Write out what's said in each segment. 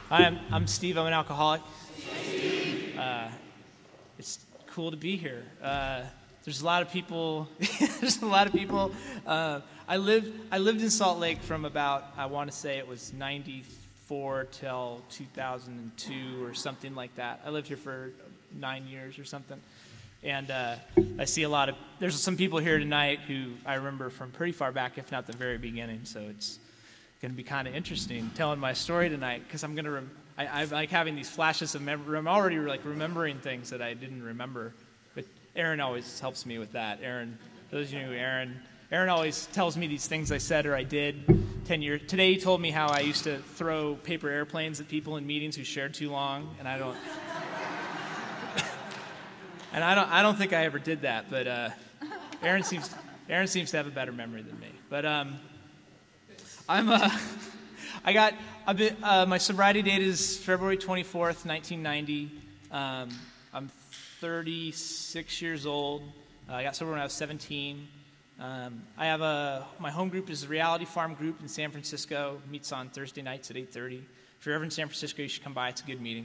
Hi, I'm Steve. I'm an alcoholic. It's cool to be here. There's a lot of people. There's a lot of people. I lived in Salt Lake from about, I want to say it was 94 till 2002 or something like that. I lived here for 9 years or something. And I see there's some people here tonight who I remember from pretty far back, if not the very beginning. So it's going to be kind of interesting telling my story tonight, because I'm going to. I like having these flashes of memory. I'm already remembering things that I didn't remember. But Aaron always helps me with that. Aaron, those of you who know Aaron always tells me these things I said or I did 10 years. Today he told me how I used to throw paper airplanes at people in meetings who shared too long, and I don't. And I don't think I ever did that. But Aaron seems to have a better memory than me. But my sobriety date is February 24th, 1990. I'm 36 years old. I got sober when I was 17. I have my home group is the Reality Farm Group in San Francisco. It meets on Thursday nights at 8:30. If you're ever in San Francisco, you should come by. It's a good meeting.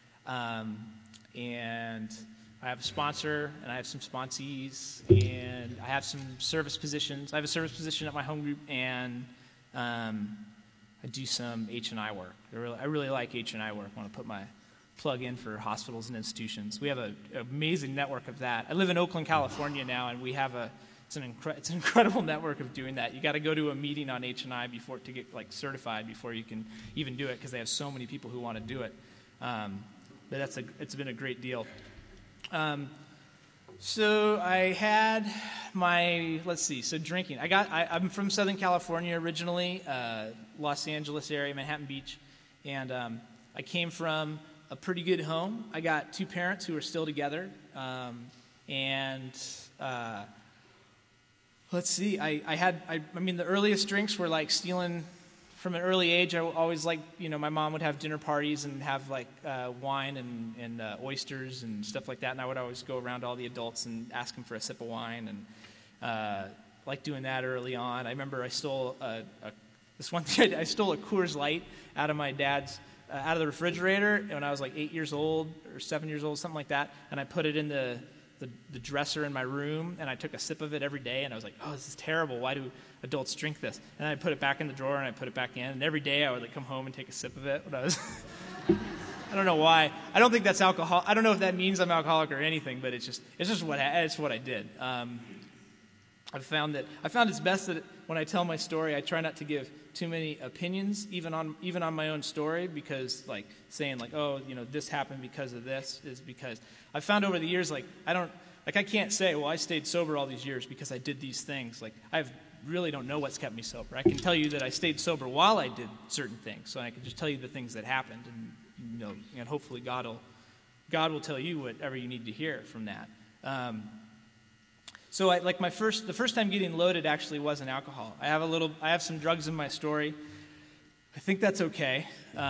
And I have a sponsor, and I have some sponsees, and I have some service positions. I have a service position at my home group, and I do some H&I work. I really like H&I work. I want to put my plug in for hospitals and institutions. We have an amazing network of that. I live in Oakland, California now, and we have it's an incredible network of doing that. You got to go to a meeting on H&I to get certified before you can even do it, because they have so many people who want to do it. But it's been a great deal. So I had drinking. I'm from Southern California originally, Los Angeles area, Manhattan Beach, and I came from a pretty good home. I got two parents who are still together, and the earliest drinks were like stealing. From an early age, I always my mom would have dinner parties and have wine and oysters and stuff like that, and I would always go around to all the adults and ask them for a sip of wine, and doing that early on. I remember I stole this one thing. I stole a Coors Light out of my dad's out of the refrigerator when I was 8 years old or 7 years old, something like that, and I put it in the dresser in my room, and I took a sip of it every day, and I was like, oh, this is terrible. Why do adults drink this? And I put it back in the drawer, and I put it back in, and every day I would come home and take a sip of it when I was I don't know why. I don't think that's alcohol. I don't know if that means I'm alcoholic or anything, but it's what I did. I found it's best that when I tell my story, I try not to give too many opinions, even on my own story, because saying this happened because of this is because I found over the years I can't say, well, I stayed sober all these years because I did these things. I really don't know what's kept me sober. I can tell you that I stayed sober while I did certain things, so I can just tell you the things that happened, and hopefully God will tell you whatever you need to hear from that. So the first time getting loaded actually wasn't alcohol. I have some drugs in my story. I think that's okay.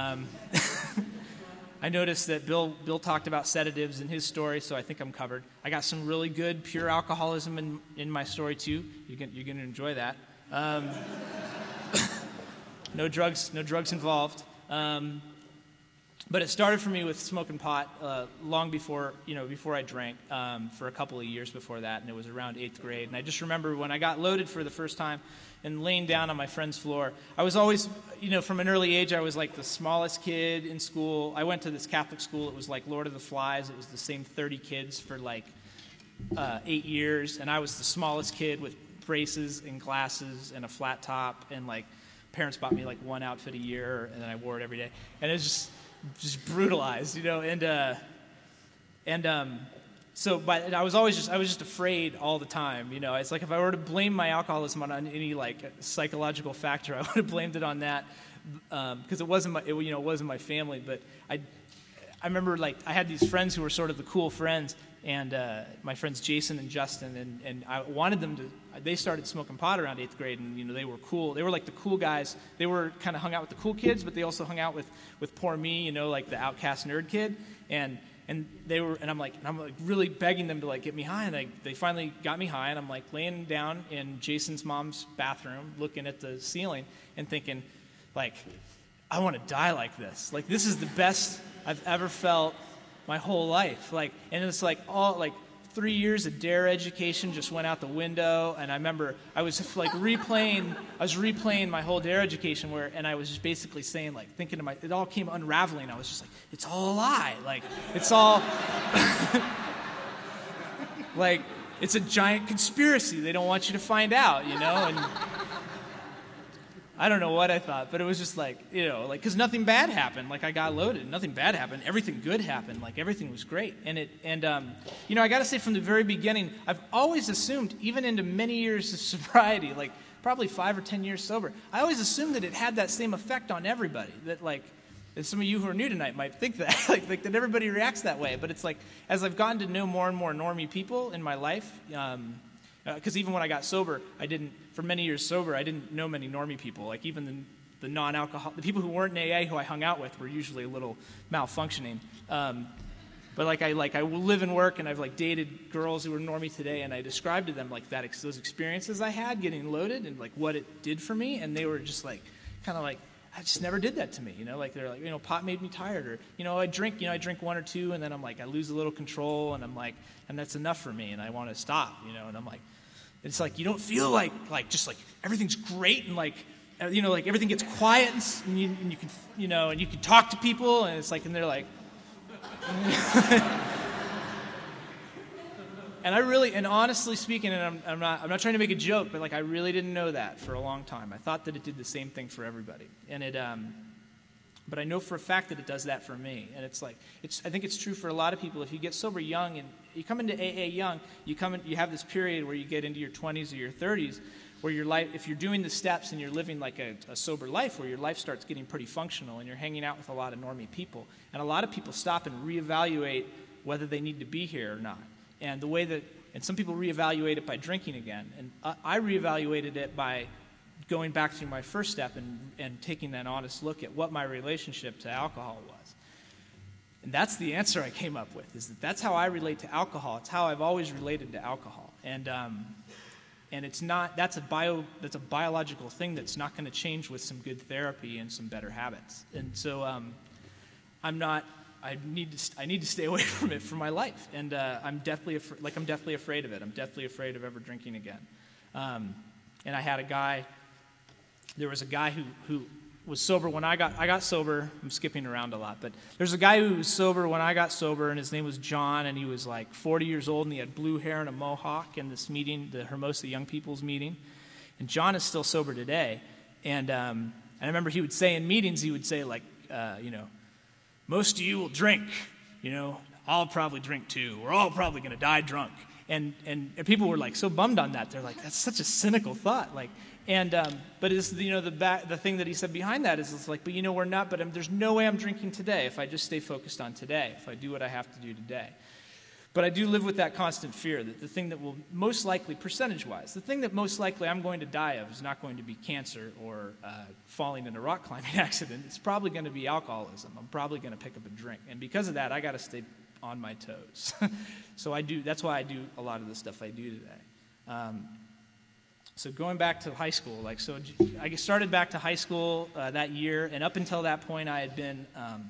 I noticed that Bill talked about sedatives in his story, so I think I'm covered. I got some really good pure alcoholism in my story too. You're going to enjoy that. No drugs involved. But it started for me with smoking pot long before I drank, for a couple of years before that, and it was around 8th grade. And I just remember when I got loaded for the first time and laying down on my friend's floor. I was always, from an early age, I was the smallest kid in school. I went to this Catholic school. It was like Lord of the Flies. It was the same 30 kids for 8 years, and I was the smallest kid with braces and glasses and a flat top, and parents bought me one outfit a year, and then I wore it every day, and it was just brutalized, but I was just afraid all the time, It's if I were to blame my alcoholism on any psychological factor, I would have blamed it on that, because it wasn't my family. But I remember I had these friends who were sort of the cool friends, and my friends Jason and Justin, and I wanted them to. They started smoking pot around 8th grade, and they were cool. They were the cool guys. They were kind of hung out with the cool kids, but they also hung out with poor me, the outcast nerd kid. And I'm really begging them to get me high, and they finally got me high, and I'm laying down in Jason's mom's bathroom, looking at the ceiling, and thinking, I want to die like this. Like, this is the best I've ever felt my whole life. Like, and it's like all, like, 3 years of DARE education just went out the window, and I remember I was like replaying my whole DARE education and I was just basically saying, like, thinking to it all came unraveling. I was just like, it's all a lie. Like, it's all, like, it's a giant conspiracy. They don't want you to find out, you know, and I don't know what I thought, but it was just like, you know, like, because nothing bad happened. Like, I got loaded. Nothing bad happened. Everything good happened. Like, everything was great. And you know, I got to say from the very beginning, I've always assumed, even into many years of sobriety, like probably 5 or 10 years sober, I always assumed that it had that same effect on everybody. That, like, and some of you who are new tonight might think that, like that everybody reacts that way. But it's like, as I've gotten to know more and more normie people in my life, because even when I got sober, for many years sober, I didn't know many normie people. Like, even the non-alcohol, the people who weren't in AA who I hung out with were usually a little malfunctioning. But I live and work, and I've like dated girls who were normie today, and I described to them like those experiences I had getting loaded and like what it did for me, and they were just like, kind of like, I just never did that to me, you know. Like, they're like, you know, pot made me tired, or, you know, I drink 1 or 2, and then I'm like, I lose a little control, and I'm like, and that's enough for me, and I want to stop, you know. And I'm like, it's like you don't feel like just like everything's great and like, you know, like everything gets quiet and you can, you know, and you can talk to people, and it's like, and they're like, and I really, and honestly speaking, and I'm not trying to make a joke, but like I really didn't know that for a long time. I thought that it did the same thing for everybody, and but I know for a fact that it does that for me. And it's like, I think it's true for a lot of people. If you get sober young and you come into AA young, you have this period where you get into your 20s or your 30s, where your life, if you're doing the steps and you're living like a sober life, where your life starts getting pretty functional and you're hanging out with a lot of normie people. And a lot of people stop and reevaluate whether they need to be here or not. And the way that, and some people reevaluate it by drinking again. And I reevaluated it by going back to my first step and taking that honest look at what my relationship to alcohol was. And that's the answer I came up with, is that's how I relate to alcohol. It's how I've always related to alcohol. And it's not, that's a biological thing that's not going to change with some good therapy and some better habits. And so I need to stay away from it for my life. And I'm definitely afraid of it. I'm definitely afraid of ever drinking again. And I had there was a guy who was sober when I got sober. I'm skipping around a lot, but there's a guy who was sober when I got sober, and his name was John, and he was like 40 years old, and he had blue hair and a mohawk in this meeting, the Hermosa Young People's meeting. And John is still sober today. And I remember he would say in meetings, he would say like, you know, most of you will drink, you know, I'll probably drink too. We're all probably going to die drunk. And people were like so bummed on that. They're like, that's such a cynical thought. Like, but it's, you know, the thing that he said behind that is, it's like, but you know, we're not. But there's no way I'm drinking today if I just stay focused on today. If I do what I have to do today. But I do live with that constant fear that the thing that will most likely, percentage-wise, the thing that most likely I'm going to die of is not going to be cancer or falling in a rock climbing accident. It's probably going to be alcoholism. I'm probably going to pick up a drink. And because of that, I got to stay on my toes. So that's why I do a lot of the stuff I do today. So going back to high school, I started back to high school that year, and up until that point, I'd been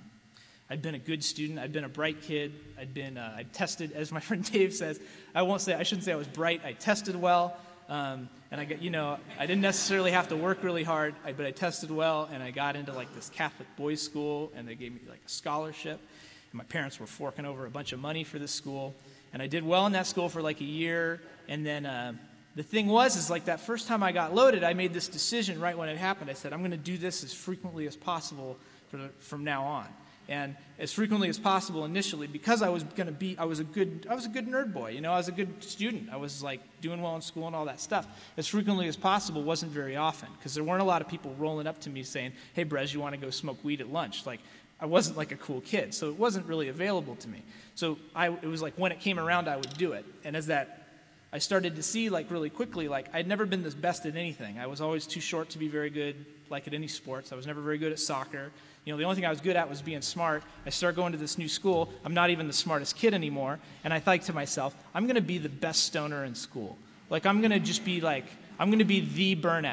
a good student. I'd been a bright kid. I tested, as my friend Dave says. I shouldn't say I was bright. I tested well, and I didn't necessarily have to work really hard, but I tested well, and I got into like this Catholic boys' school, and they gave me like a scholarship. And my parents were forking over a bunch of money for this school, and I did well in that school for like a year, and then. The thing was like that first time I got loaded, I made this decision right when it happened. I said, I'm going to do this as frequently as possible from now on. And as frequently as possible initially, because I was a good nerd boy, you know, I was a good student. I was like doing well in school and all that stuff. As frequently as possible wasn't very often, because there weren't a lot of people rolling up to me saying, hey, Brez, you want to go smoke weed at lunch? Like, I wasn't like a cool kid, so it wasn't really available to me. So it was like when it came around, I would do it. And as that I started to see, like, really quickly, like, I'd never been the best at anything. I was always too short to be very good, like, at any sports. I was never very good at soccer. You know, the only thing I was good at was being smart. I started going to this new school. I'm not even the smartest kid anymore. And I thought to myself, I'm going to be the best stoner in school. Like, I'm going to be the burnout.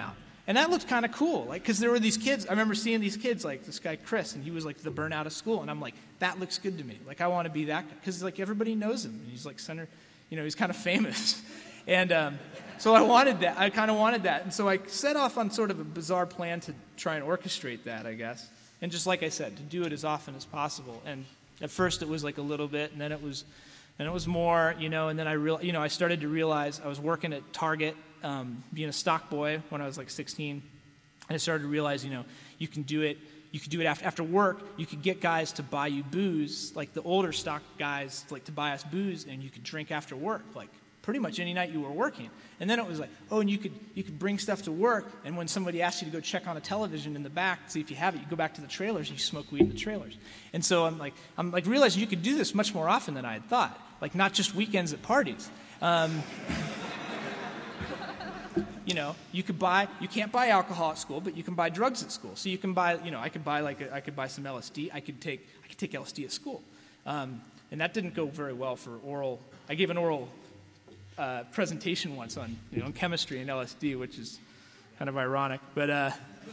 And that looked kind of cool, like, because there were these kids. I remember seeing these kids, like this guy Chris, and he was like the burnout of school, and I'm like, that looks good to me. Like, I want to be that guy, because like everybody knows him, and he's like he's kind of famous, and so I wanted that. I kind of wanted that, and so I set off on sort of a bizarre plan to try and orchestrate that, I guess, and just like I said, to do it as often as possible. And at first it was like a little bit, and then it was more, and then I started to realize I was working at Target. Being a stock boy when I was like 16, and I started to realize, you can do it. You could do it after work. You could get guys to buy you booze, like the older stock guys, like to buy us booze, and you could drink after work, like pretty much any night you were working. And then it was like, and you could bring stuff to work, and when somebody asked you to go check on a television in the back, see if you have it, you go back to the trailers and you smoke weed in the trailers. And so I'm like realizing you could do this much more often than I had thought, like not just weekends at parties. You can't buy alcohol at school, but you can buy drugs at school. So you can buy, I could buy some LSD. I could take LSD at school. And that didn't go very well for oral. I gave an oral presentation once on, chemistry and LSD, which is kind of ironic. But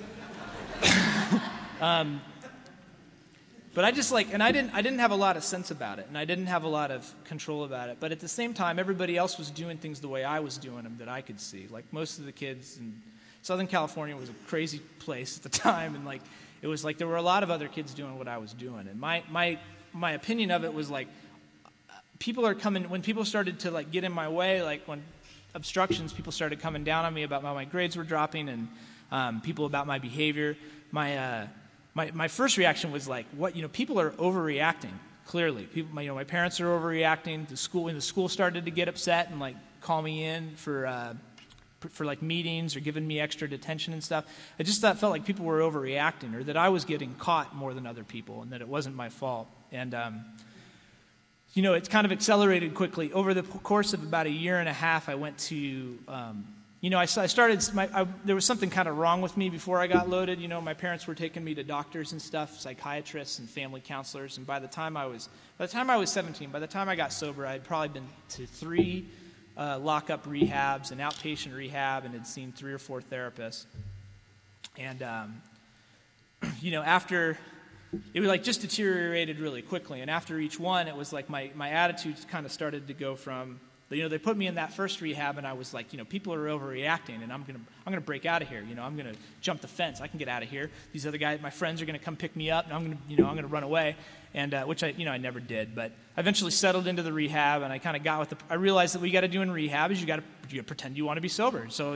but I just and I didn't have a lot of sense about it, and I didn't have a lot of control about it. But at the same time, everybody else was doing things the way I was doing them that I could see. Like most of the kids in Southern California was a crazy place at the time, and it was like there were a lot of other kids doing what I was doing. And my opinion of it was like people are coming when people started to get in my way, like when obstructions, people started coming down on me about how my grades were dropping, and people about my behavior. My first reaction was like, what, people are overreacting, clearly. People, my parents are overreacting. When the school started to get upset and call me in for meetings or giving me extra detention and stuff, I just felt like people were overreacting, or that I was getting caught more than other people, and that it wasn't my fault. And it's kind of accelerated quickly. Over the course of about a year and a half, I went to I started. There was something kind of wrong with me before I got loaded. My parents were taking me to doctors and stuff, psychiatrists and family counselors. And by the time I was 17, by the time I got sober, I'd probably been to 3 lockup rehabs, an outpatient rehab, and had seen 3 or 4 therapists. And after it was just deteriorated really quickly. And after each one, it was like my attitude kind of started to go from. They put me in that first rehab, and I was like, people are overreacting, and I'm gonna break out of here. I'm gonna jump the fence. I can get out of here. These other guys, my friends, are gonna come pick me up, and I'm gonna run away. And which I never did, but I eventually settled into the rehab, and I kind of got with I realized that what you got to do in rehab is you got to pretend you want to be sober. So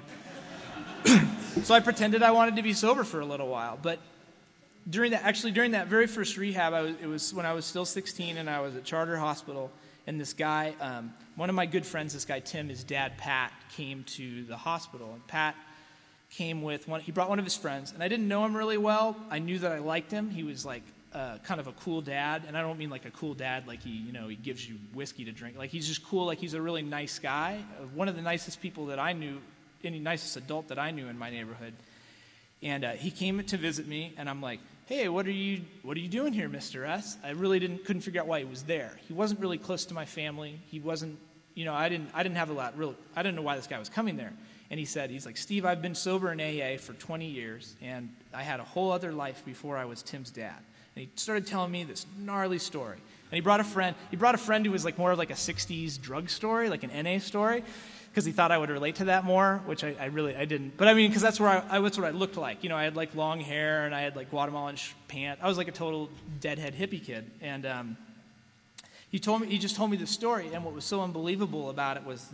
I pretended I wanted to be sober for a little while, but. During that very first rehab, it was when I was still 16, and I was at Charter Hospital. And this guy, one of my good friends, this guy Tim, his dad Pat, came to the hospital. And Pat came he brought one of his friends. And I didn't know him really well. I knew that I liked him. He was kind of a cool dad. And I don't mean like a cool dad like he gives you whiskey to drink. Like he's just cool, like he's a really nice guy. One of the nicest people that I knew, any nicest adult that I knew in my neighborhood. And he came to visit me, and I'm like, hey, what are you doing here, Mr. S? I really couldn't figure out why he was there. He wasn't really close to my family. He wasn't, I didn't have a lot, really, I didn't know why this guy was coming there. And he's like, Steve, I've been sober in AA for 20 years, and I had a whole other life before I was Tim's dad. And he started telling me this gnarly story. And he brought a friend who was more of a 60s drug story, like an NA story, because he thought I would relate to that more, which I didn't. But because that's where that's what I looked like. I had long hair, and I had Guatemalan pants. I was like a total deadhead hippie kid. And he just told me the story, and what was so unbelievable about it was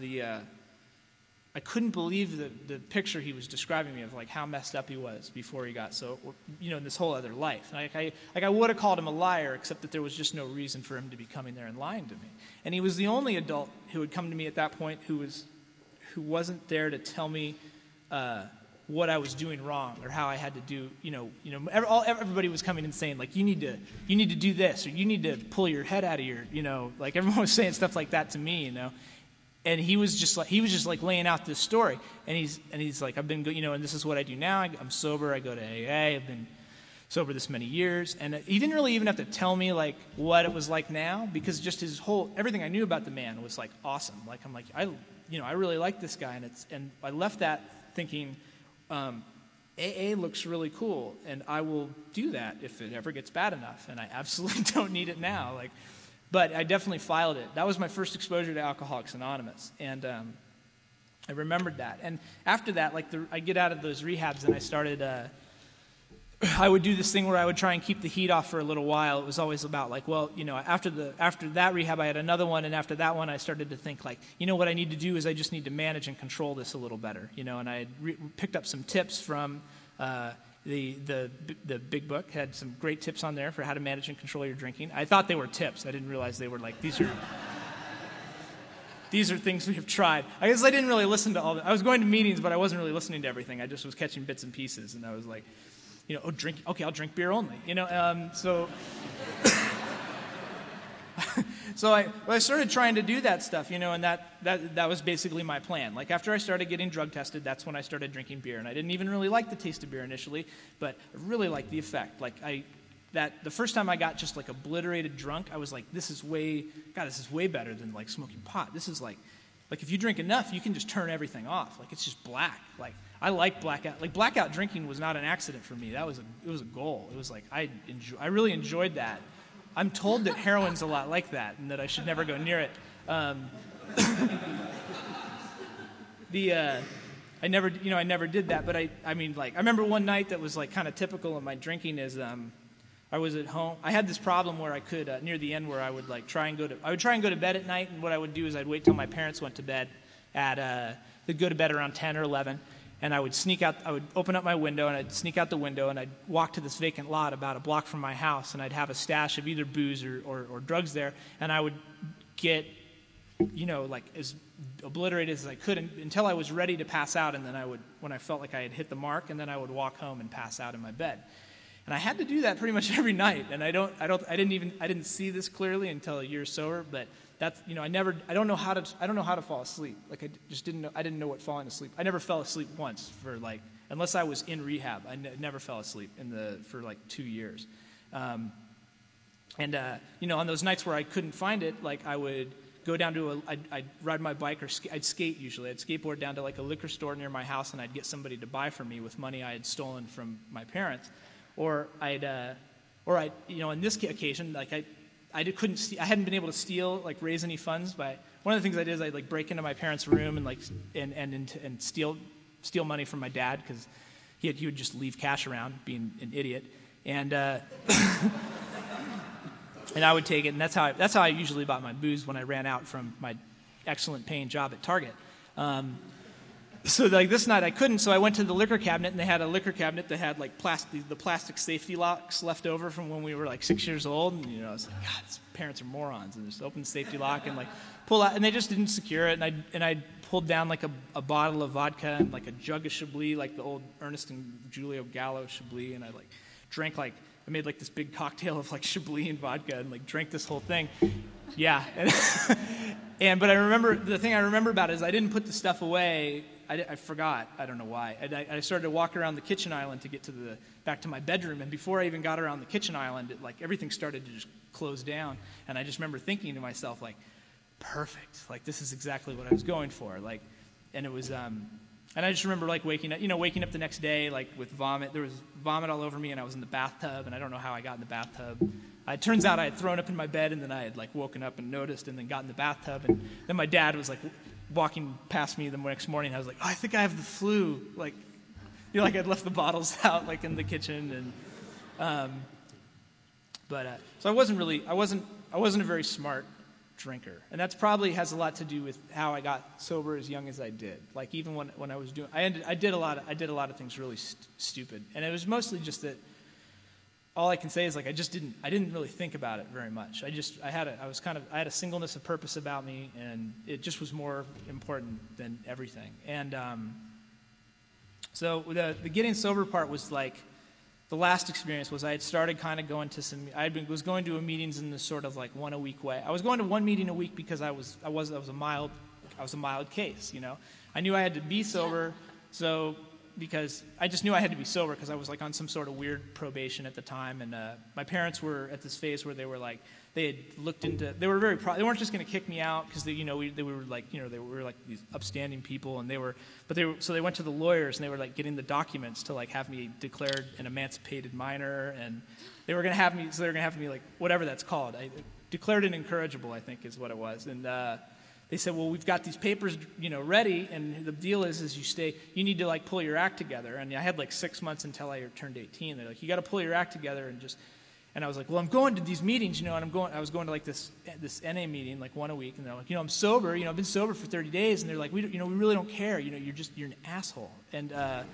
I couldn't believe the picture he was describing me of how messed up he was before he got so in this whole other life. I would have called him a liar, except that there was just no reason for him to be coming there and lying to me. And he was the only adult who had come to me at that point who wasn't there to tell me what I was doing wrong or how I had to do. Everybody was coming and saying you need to do this, or you need to pull your head out of your everyone was saying stuff like that to me. And he was just laying out this story, and he's like, I've been and this is what I do now. I'm sober. I go to AA. I've been sober this many years, and he didn't really even have to tell me what it was like now, because just everything I knew about the man was awesome. I really like this guy, and I left that thinking, AA looks really cool, and I will do that if it ever gets bad enough, and I absolutely don't need it now. But I definitely filed it. That was my first exposure to Alcoholics Anonymous, and I remembered that. And after that, I get out of those rehabs, and I started, I would do this thing where I would try and keep the heat off for a little while. It was always about after that rehab, I had another one, and after that one, I started to think what I need to do is I just need to manage and control this a little better, and I had picked up some tips from the big book. Had some great tips on there for how to manage and control your drinking. I thought they were tips. I didn't realize they were these are things we have tried. I guess I didn't really listen to all I was going to meetings, but I wasn't really listening to everything. I just was catching bits and pieces, and I was like, drink. Okay, I'll drink beer only. So I started trying to do that stuff, and that was basically my plan. After I started getting drug tested, that's when I started drinking beer, and I didn't even really like the taste of beer initially, but I really liked the effect. The first time I got just obliterated drunk, I was like, this is way better than smoking pot. This is if you drink enough, you can just turn everything off. It's just black. I like blackout. Blackout drinking was not an accident for me. It was a goal. It was I really enjoyed that. I'm told that heroin's a lot like that, and that I should never go near it. I never did that. But I remember one night that was kind of typical of my drinking is I was at home. I had this problem where I could near the end where I would try and go to bed at night, and what I would do is I'd wait till my parents went to bed they'd go to bed around 10 or 11. And I would sneak out, I would open up my window, and I'd sneak out the window, and I'd walk to this vacant lot about a block from my house, and I'd have a stash of either booze or drugs there, and I would get, as obliterated as I could until I was ready to pass out, and then when I felt like I had hit the mark, and then I would walk home and pass out in my bed. And I had to do that pretty much every night, and I didn't see this clearly until a year sober, but that's, I don't know how to fall asleep. I just didn't know. I didn't know what falling asleep. I never fell asleep once unless I was in rehab. I never fell asleep for 2 years. On those nights where I couldn't find it, I would go down to I'd ride my bike, or I'd skate usually. I'd skateboard down to a liquor store near my house, and I'd get somebody to buy for me with money I had stolen from my parents. Or in this occasion, I hadn't been able to steal, raise any funds. But one of the things I did is I'd break into my parents' room and steal money from my dad, because he would just leave cash around, being an idiot, and and I would take it, and that's how I usually bought my booze when I ran out from my excellent paying job at Target. So this night I couldn't, so I went to the liquor cabinet, and they had a liquor cabinet that had the plastic safety locks left over from when we were 6 years old, and I was like, God, these parents are morons, and just open the safety lock and pull out, and they just didn't secure it, and I pulled down a bottle of vodka and a jug of Chablis, the old Ernest and Julio Gallo Chablis, and I drank I made this big cocktail of Chablis and vodka and drank this whole thing. Yeah, but I remember the thing I remember about it is I didn't put the stuff away. I forgot. I don't know why. I started to walk around the kitchen island to get back to my bedroom, and before I even got around the kitchen island, everything started to just close down, and I just remember thinking to myself, perfect. This is exactly what I was going for. And it was, and I just remember waking up the next day with vomit. There was vomit all over me, and I was in the bathtub, and I don't know how I got in the bathtub. It turns out I had thrown up in my bed, and then I had woken up and noticed, and then got in the bathtub, and then my dad was walking past me the next morning. I was like, oh, I think I have the flu. I'd left the bottles out in the kitchen, and so I wasn't a very smart drinker, and that's probably has a lot to do with how I got sober as young as I did. Even when I was doing, I did a lot of things really stupid, and it was mostly just that. All I can say is I didn't really think about it very much. I had a singleness of purpose about me, and it just was more important than everything. And so the getting sober part was the last experience was I had started kind of going to was going to meetings in this sort of one a week way. I was going to one meeting a week because I was a mild case. I knew I had to be sober, so because I just knew I had to be sober because I was like on some sort of weird probation at the time, and my parents were at this phase where they were like, they had looked into, they were very proud. They weren't just going to kick me out because they were like, they were like these upstanding people, and so they went to the lawyers and they were like getting the documents to like have me declared an emancipated minor, and they were going to have me like whatever that's called. I declared an incorrigible, I think is what it was, and they said, well, we've got these papers, ready, and the deal is you need to like pull your act together. And I had like 6 months until I turned 18. They're like, you got to pull your act together and I was like, well, I'm going to these meetings, and I was going to like this NA meeting, like one a week, and they're like, I'm sober, I've been sober for 30 days, and they're like, we really don't care, you're an asshole, and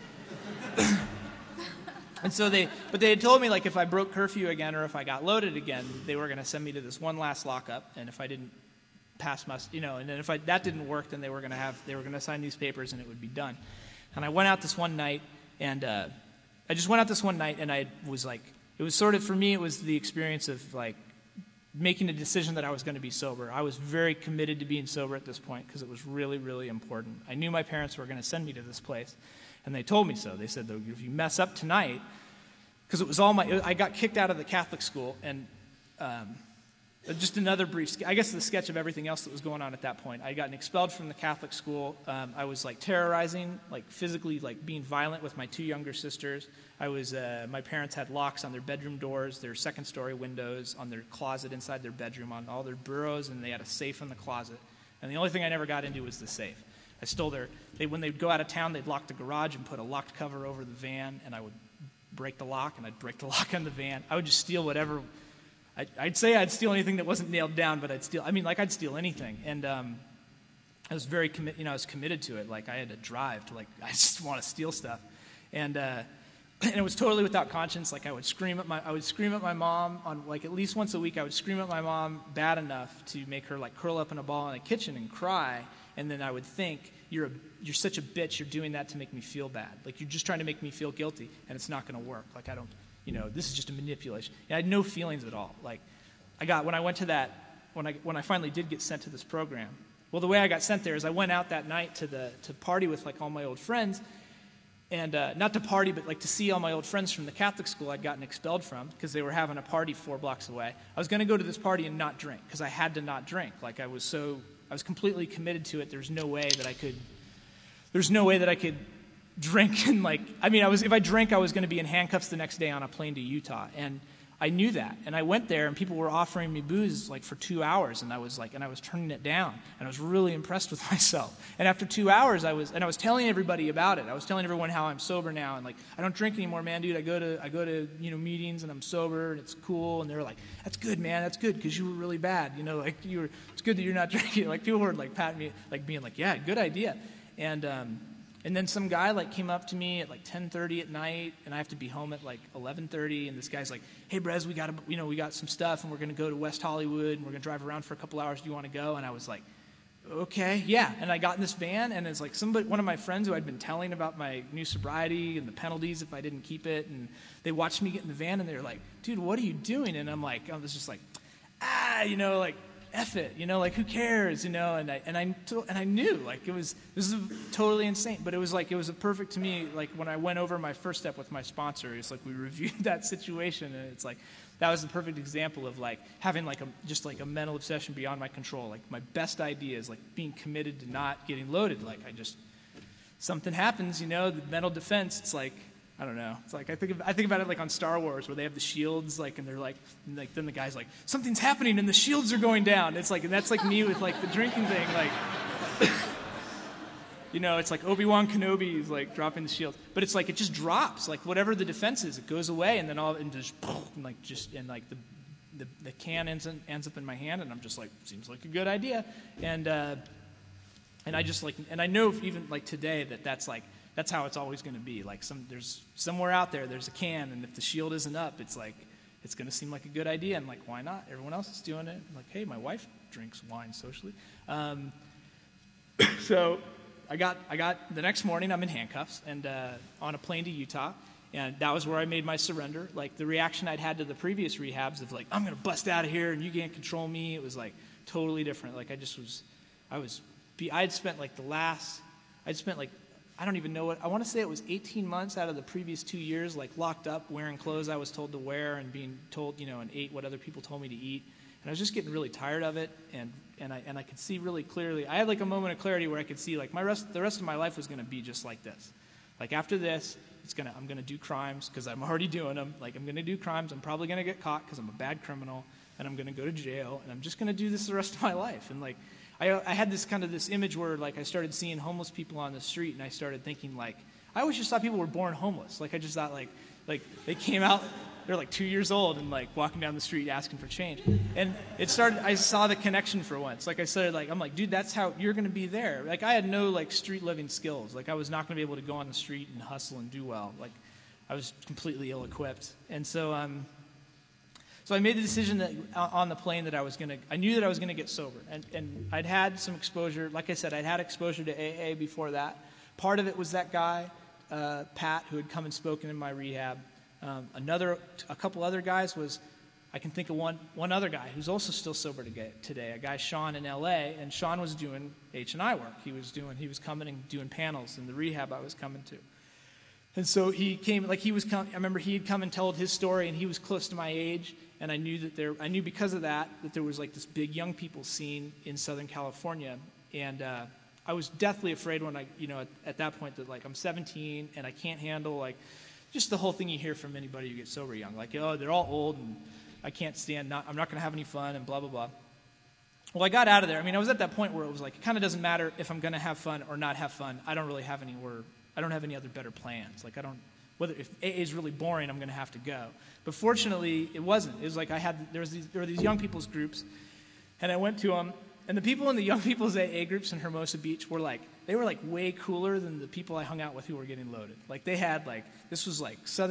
and so they had told me like if I broke curfew again or if I got loaded again, they were going to send me to this one last lockup, and if I didn't pass my, and then if that didn't work, then they were going to sign these papers and it would be done. And I went out this one night, and I was like, it was sort of, for me, it was the experience of like making a decision that I was going to be sober. I was very committed to being sober at this point because it was really, really important. I knew my parents were going to send me to this place, and they told me so. They said, if you mess up tonight, because it was I got kicked out of the Catholic school, and just another brief, I guess, the sketch of everything else that was going on at that point. I had gotten expelled from the Catholic school. I was like terrorizing, like physically, like being violent with my 2 younger sisters. My parents had locks on their bedroom doors, their second-story windows, on their closet inside their bedroom, on all their bureaus, and they had a safe in the closet. And the only thing I never got into was the safe. I stole when they'd go out of town, they'd lock the garage and put a locked cover over the van, and I would break the lock, and I'd break the lock on the van. I would just steal whatever. I'd say I'd steal anything that wasn't nailed down, but I'd steal anything. And I was very I was committed to it. Like I had a drive to I just want to steal stuff. And it was totally without conscience. Like I would scream at my mom on like at least once a week. I would scream at my mom bad enough to make her like curl up in a ball in the kitchen and cry. And then I would think, you're such a bitch, you're doing that to make me feel bad. Like you're just trying to make me feel guilty, and it's not going to work. Like I don't, this is just a manipulation. And I had no feelings at all. Like when I finally did get sent to this program, well, the way I got sent there is I went out that night to party with like all my old friends, and not to party, but like to see all my old friends from the Catholic school I'd gotten expelled from because they were having a party 4 blocks away. I was going to go to this party and not drink because I had to not drink. Like I was completely committed to it. There's no way that I could drink and if I drank, I was going to be in handcuffs the next day on a plane to Utah, and I knew that. And I went there, and people were offering me booze like for 2 hours, and I was turning it down, and I was really impressed with myself. And after 2 hours, I was telling everybody about it. I was telling everyone how I'm sober now, and like I don't drink anymore, man, dude. I go to meetings, and I'm sober, and it's cool. And they were like, "That's good, man. That's good, because you were really bad. It's good that you're not drinking." Like people were like patting me, like being like, "Yeah, good idea." And then some guy like came up to me at like 10:30 at night, and I have to be home at like 11:30. And this guy's like, "Hey, Brez, we got some stuff, and we're gonna go to West Hollywood, and we're gonna drive around for a couple hours. Do you want to go?" And I was like, "Okay, yeah." And I got in this van, and it's like one of my friends who I'd been telling about my new sobriety and the penalties if I didn't keep it, and they watched me get in the van, and they were like, "Dude, what are you doing?" And I'm like, I was just like, like, F it, like who cares, and I knew like this is totally insane, but it was a perfect to me. Like when I went over my first step with my sponsor, it's like we reviewed that situation, and it's like that was the perfect example of like having like a mental obsession beyond my control. Like my best idea is like being committed to not getting loaded. Like something happens, the mental defense. It's like, I don't know. It's like I think about it like on Star Wars where they have the shields, like, and they're like then the guy's like, something's happening and the shields are going down. It's like, and that's like me with like the drinking thing, like, it's like Obi-Wan Kenobi is like dropping the shield, but it's like it just drops, like whatever the defense is, it goes away, and then the can ends up in my hand, and I'm just like, seems like a good idea, and I just like, and I know even like today that's how it's always going to be. Like there's somewhere out there's a can, and if the shield isn't up, it's like it's going to seem like a good idea. And like, why not? Everyone else is doing it. I'm like, hey, my wife drinks wine socially. So I got the next morning. I'm in handcuffs and on a plane to Utah, and that was where I made my surrender. Like the reaction I'd had to the previous rehabs of like, I'm going to bust out of here and you can't control me. It was like totally different. Like I'd spent like I don't even know what, I want to say it was 18 months out of the previous 2 years, like locked up, wearing clothes I was told to wear and being told, and ate what other people told me to eat. And I was just getting really tired of it, and I could see really clearly. I had like a moment of clarity where I could see like the rest of my life was going to be just like this. Like after this, I'm going to do crimes because I'm already doing them. Like I'm going to do crimes. I'm probably going to get caught because I'm a bad criminal, and I'm going to go to jail, and I'm just going to do this the rest of my life. And like I had this image where like I started seeing homeless people on the street, and I started thinking like I always just thought people were born homeless. Like I just thought like they came out, they're like 2 years old and like walking down the street asking for change. And it started, I saw the connection for once. Like I started like, I'm like, dude, that's how you're going to be there. Like I had no like street living skills. Like I was not going to be able to go on the street and hustle and do well. Like I was completely ill-equipped. And so I made the decision that on the plane that I knew that I was going to get sober. And I'd had some exposure. Like I said, I'd had exposure to AA before that. Part of it was that guy, Pat, who had come and spoken in my rehab. A couple other guys I can think of one other guy who's also still sober today, a guy, Sean, in L.A., and Sean was doing H&I work. He was coming and doing panels in the rehab I was coming to. And so he came, I remember he had come and told his story, and he was close to my age, and I knew because of that there was like this big young people scene in Southern California, and I was deathly afraid when at that point that like I'm 17 and I can't handle like just the whole thing you hear from anybody who gets sober young, like, oh, they're all old and I can't stand, I'm not going to have any fun and blah, blah, blah. Well, I got out of there. I mean, I was at that point where it was like, it kind of doesn't matter if I'm going to have fun or not have fun. I don't really have I don't have any other better plans. Like if AA is really boring, I'm going to have to go. But fortunately, it wasn't. It was like there were these young people's groups, and I went to them, and the people in the young people's AA groups in Hermosa Beach were way cooler than the people I hung out with who were getting loaded. Like they had this was like this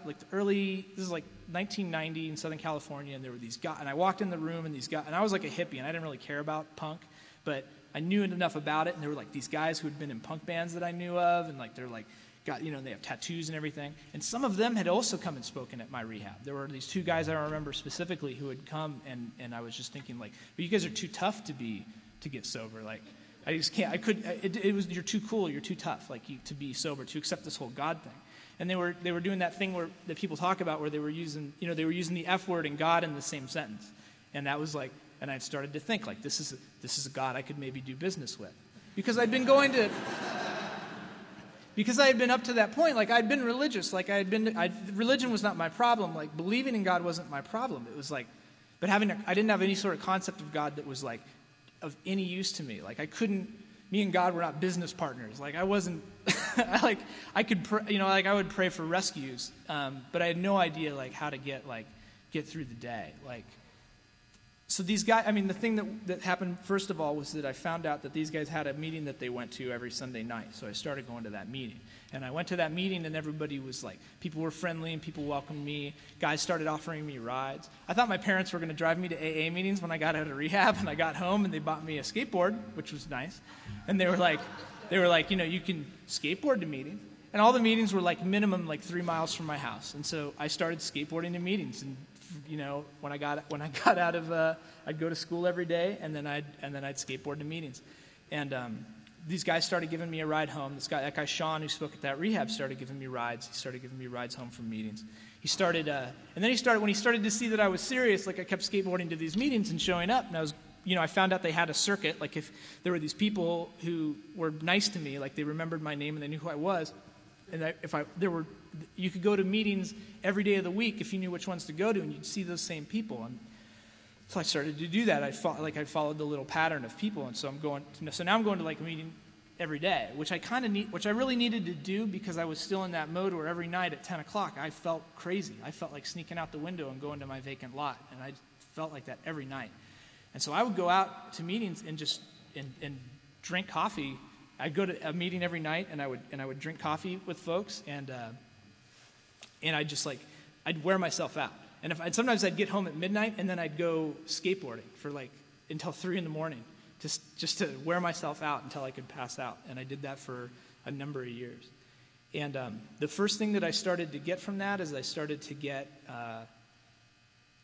is like 1990 in Southern California, and there were these guys, and I walked in the room, and these guys, and I was like a hippie, and I didn't really care about punk, but I knew enough about it, and there were like these guys who had been in punk bands that I knew of, and like they're like they have tattoos and everything, and some of them had also come and spoken at my rehab. There were these two guys I remember specifically who had come, and I was just thinking like, but you guys are too tough to get sober. Like I just can't. I couldn't. It was you're too cool. You're too tough. Like to be sober, to accept this whole God thing. And they were doing that thing that people talk about where they were using the F word and God in the same sentence, and that was like. And I started to think like this is a God I could maybe do business with, because I'd been because I had been up to that point, like I'd been religious, like religion was not my problem, like believing in God wasn't my problem. It was like, but I didn't have any sort of concept of God that was like of any use to me. Like me and God were not business partners. Like I wasn't, I could pray, I would pray for rescues, but I had no idea like how to get through the day, like. So these guys, the thing that happened first of all was that I found out that these guys had a meeting that they went to every Sunday night. So I started going to that meeting. And I went to that meeting, and everybody was like, people were friendly and people welcomed me. Guys started offering me rides. I thought my parents were going to drive me to AA meetings when I got out of rehab, and I got home and they bought me a skateboard, which was nice. And they were like, you can skateboard to meetings. And all the meetings were like minimum 3 miles from my house. And so I started skateboarding to meetings, and when I got out of, I'd go to school every day, and then I'd skateboard to meetings, and these guys started giving me a ride home. That guy Sean, who spoke at that rehab, started giving me rides. He started giving me rides home from meetings. When he started to see that I was serious, like I kept skateboarding to these meetings and showing up, and I found out they had a circuit. Like if there were these people who were nice to me, like they remembered my name and they knew who I was, and you could go to meetings every day of the week if you knew which ones to go to, and you'd see those same people. And so I started to do that. I followed the little pattern of people, and so now I'm going to like a meeting every day, which I really needed to do because I was still in that mode where every night at 10 o'clock I felt crazy. I felt like sneaking out the window and going to my vacant lot, and I felt like that every night. And so I would go out to meetings and just and drink coffee. I'd go to a meeting every night, and I would drink coffee with folks, and I'd wear myself out. And sometimes I'd get home at midnight, and then I'd go skateboarding for until 3 a.m, just to wear myself out until I could pass out. And I did that for a number of years. And the first thing that I started to get from that is I started to get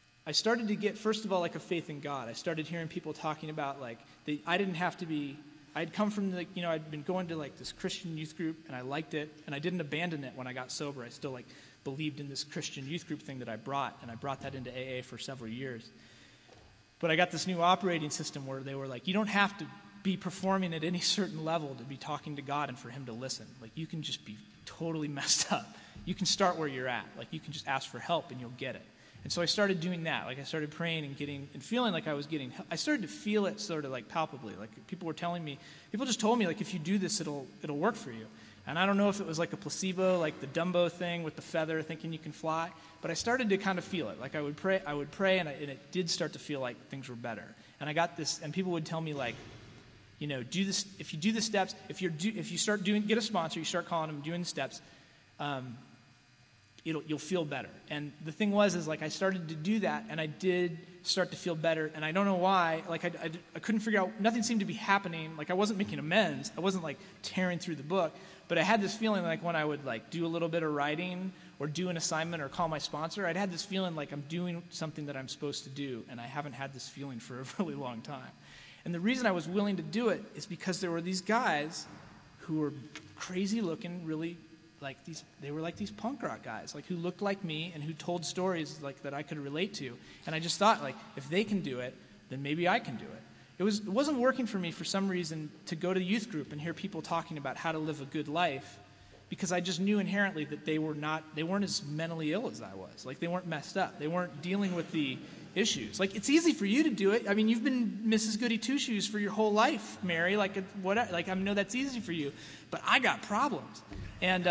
first of all like a faith in God. I started hearing people talking about I didn't have to be I'd come from I'd been going to like this Christian youth group, and I liked it, and I didn't abandon it when I got sober. I still like believed in this Christian youth group thing that I brought, and I brought that into AA for several years. But I got this new operating system where they were like, you don't have to be performing at any certain level to be talking to God and for him to listen. Like, you can just be totally messed up. You can start where you're at. Like, you can just ask for help and you'll get it. And so I started doing that. Like, I started praying and feeling like I started to feel it sort of like palpably. Like, people just told me, like, if you do this, it'll work for you. And I don't know if it was like a placebo, like the Dumbo thing with the feather thinking you can fly, but I started to kind of feel it. Like, I would pray and it did start to feel like things were better. And I got this, and people would tell me, like, do this, if you do the steps, if you start get a sponsor, you start calling them, doing the steps, you'll feel better. And the thing is like, I started to do that, and I did start to feel better, and I don't know why. Like, I couldn't figure out, nothing seemed to be happening. Like, I wasn't making amends. I wasn't like tearing through the book, but I had this feeling like when I would like do a little bit of writing or do an assignment or call my sponsor, I'd had this feeling like I'm doing something that I'm supposed to do, and I haven't had this feeling for a really long time. And the reason I was willing to do it is because there were these guys who were crazy looking, really they were like these punk rock guys, like, who looked like me and who told stories like that I could relate to. And I just thought, like, if they can do it, then maybe I can do it. It wasn't working for me for some reason to go to the youth group and hear people talking about how to live a good life, because I just knew inherently that they weren't as mentally ill as I was. Like, they weren't messed up. They weren't dealing with the issues. Like, it's easy for you to do it. I mean, you've been Mrs. Goody Two-Shoes for your whole life, Mary. Like, I know that's easy for you, but I got problems. And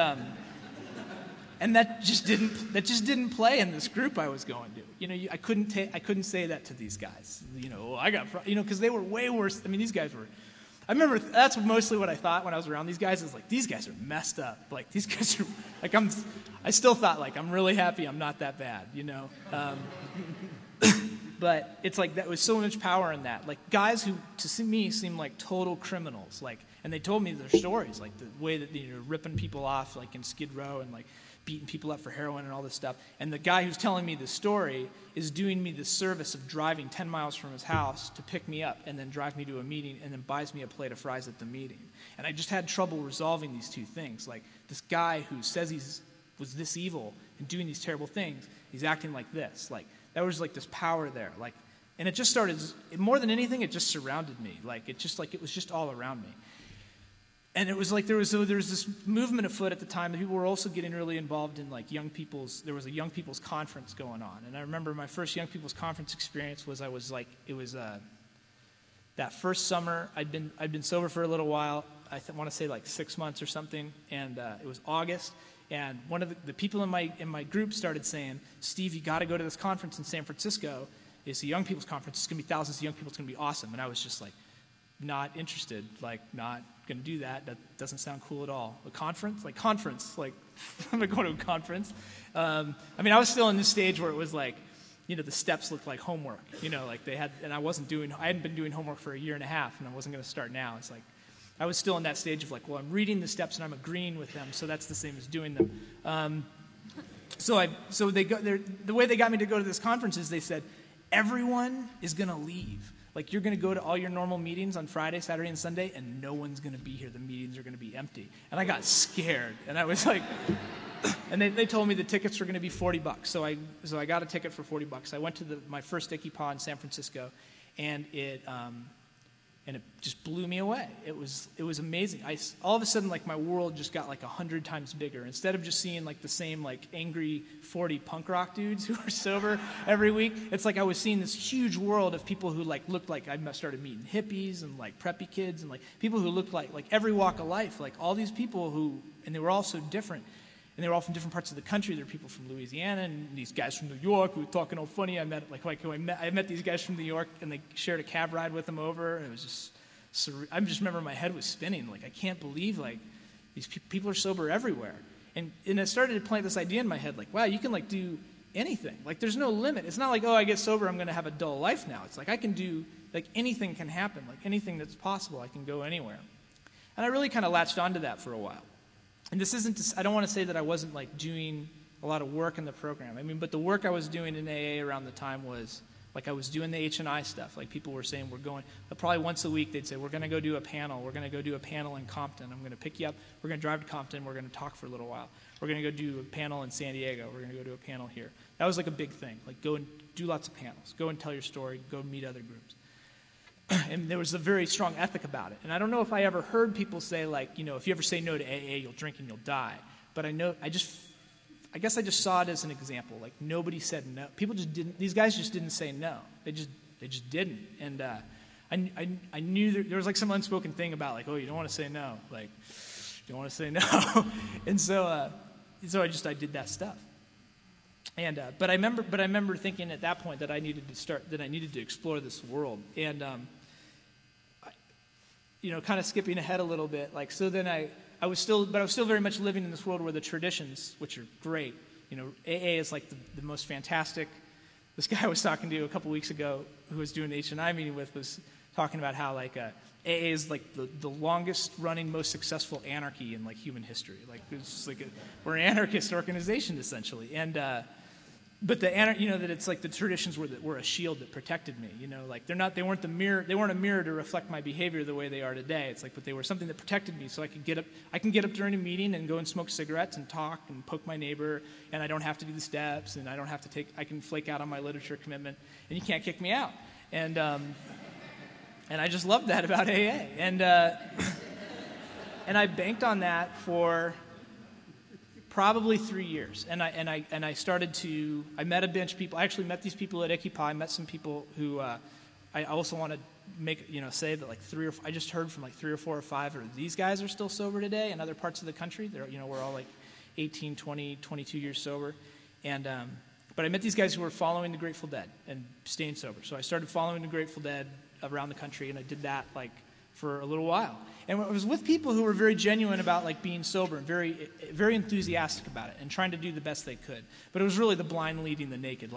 that just didn't play in this group I was going to. I couldn't say that to these guys. Because they were way worse. I mean, these guys were. I remember that's mostly what I thought when I was around these guys, is like, these guys are messed up. Like, these guys are like, I still thought, like, I'm really happy I'm not that bad. But it's like, that was so much power in that. Like, guys who to me seemed like total criminals. Like, and they told me their stories, like the way that ripping people off, like in Skid Row, and like beating people up for heroin and all this stuff. And the guy who's telling me this story is doing me the service of driving 10 miles from his house to pick me up and then drive me to a meeting and then buys me a plate of fries at the meeting. And I just had trouble resolving these two things. Like, this guy who says was this evil and doing these terrible things, he's acting like this. Like, there was like this power there. Like, and it just started, more than anything, it just surrounded me. Like, it was just all around me. And it was like there was this movement afoot at the time that people were also getting really involved in, like, there was a young people's conference going on. And I remember my first young people's conference experience was that first summer. I'd been sober for a little while. I want to say like 6 months or something. And it was August. And one of the people in my group started saying, "Steve, you got to go to this conference in San Francisco. It's a young people's conference. It's going to be thousands of young people. It's going to be awesome." And I was just like, not interested, like, not going to do that. That doesn't sound cool at all. A conference? Like, I'm going to go to a conference. I mean, I was still in this stage where it was like, the steps looked like homework, like they had, and I hadn't been doing homework for a year and a half, and I wasn't going to start now. It's like, I was still in that stage of like, well, I'm reading the steps and I'm agreeing with them, so that's the same as doing them. So the way they got me to go to this conference is they said, everyone is going to leave. Like, you're going to go to all your normal meetings on Friday, Saturday, and Sunday, and no one's going to be here. The meetings are going to be empty. And I got scared. And I was like, and they told me the tickets were going to be $40. So I got a ticket for $40. I went to my first Icky Paw in San Francisco, and it just blew me away. It was amazing. All of a sudden, like, my world just got like 100 times bigger. Instead of just seeing like the same like angry 40 punk rock dudes who are sober every week, it's like I was seeing this huge world of people who like looked like, I started meeting hippies and like preppy kids and like people who looked like every walk of life, like all these people and they were all so different. And they were all from different parts of the country. There were people from Louisiana and these guys from New York who were talking all funny. I met these guys from New York, and they shared a cab ride with them over. And it was just surreal. I just remember my head was spinning. Like, I can't believe like these people are sober everywhere. And it started to plant this idea in my head, like, wow, you can like do anything. Like, there's no limit. It's not like, oh, I get sober, I'm going to have a dull life now. It's like I can do, like, anything can happen. Like, anything that's possible, I can go anywhere. And I really kind of latched onto that for a while. And I don't want to say that I wasn't like doing a lot of work in the program. I mean, but the work I was doing in AA around the time was Like I was doing the H&I stuff. Like people were saying, probably once a week they'd say, we're going to go do a panel. We're going to go do a panel in Compton. I'm going to pick you up. We're going to drive to Compton. We're going to talk for a little while. We're going to go do a panel in San Diego. We're going to go do a panel here. That was like a big thing. Like go and do lots of panels. Go and tell your story. Go meet other groups. And there was a very strong ethic about it. And I don't know if I ever heard people say, like, if you ever say no to AA, you'll drink and you'll die. But I guess I just saw it as an example. Like nobody said no. People just didn't. These guys just didn't say no. They just didn't. And I knew there was like some unspoken thing about like, oh, you don't want to say no. Like you don't want to say no. And so I did that stuff. And but I remember thinking at that point that I needed to explore this world. And kind of skipping ahead a little bit. Like so then I was still very much living in this world where the traditions, which are great, AA is like the most fantastic. This guy I was talking to a couple weeks ago who was doing the H&I meeting with was talking about how like AA is like the longest running, most successful anarchy in like human history. Like it's just like we're an anarchist organization essentially. And but that it's like the traditions were a shield that protected me. Like they weren't a mirror to reflect my behavior the way they are today. It's like, but they were something that protected me, so I can get up during a meeting and go and smoke cigarettes and talk and poke my neighbor, and I don't have to do the steps, and I can flake out on my literature commitment, and you can't kick me out. And I just loved that about AA, and I banked on that for probably 3 years, and I started to. I met a bunch of people. I actually met these people at Equipa. I met some people who I also want to say that like I just heard from like 3 or 4 or 5 or these guys are still sober today in other parts of the country. They're we're all like 18, 20, 22 years sober, and but I met these guys who were following the Grateful Dead and staying sober. So I started following the Grateful Dead around the country, and I did that like for a little while. And I was with people who were very genuine about like being sober and very, very enthusiastic about it and trying to do the best they could. But it was really the blind leading the naked.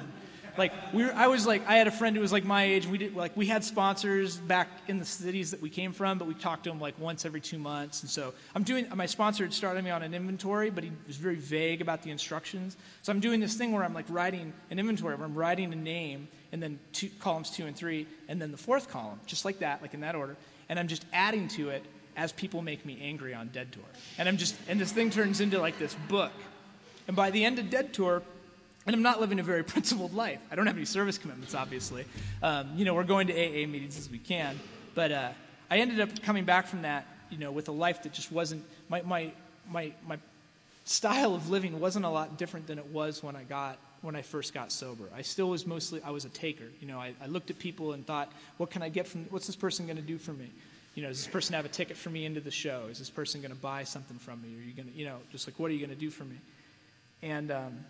I had a friend who was like my age. We had sponsors back in the cities that we came from, but we talked to them like once every 2 months. And so my sponsor had started me on an inventory, but he was very vague about the instructions. So I'm doing this thing where I'm like writing an inventory, where I'm writing a name and then columns 2 and 3, and then the 4th column, just like that, like in that order. And I'm just adding to it as people make me angry on Dead Tour. And this thing turns into like this book. And by the end of Dead Tour, and I'm not living a very principled life. I don't have any service commitments, obviously. We're going to AA meetings as we can. But I ended up coming back from that, with a life that just wasn't, my style of living wasn't a lot different than it was when I first got sober. I still was I was a taker. I looked at people and thought, what's this person going to do for me? Does this person have a ticket for me into the show? Is this person going to buy something from me? Are you going to, just like, what are you going to do for me? And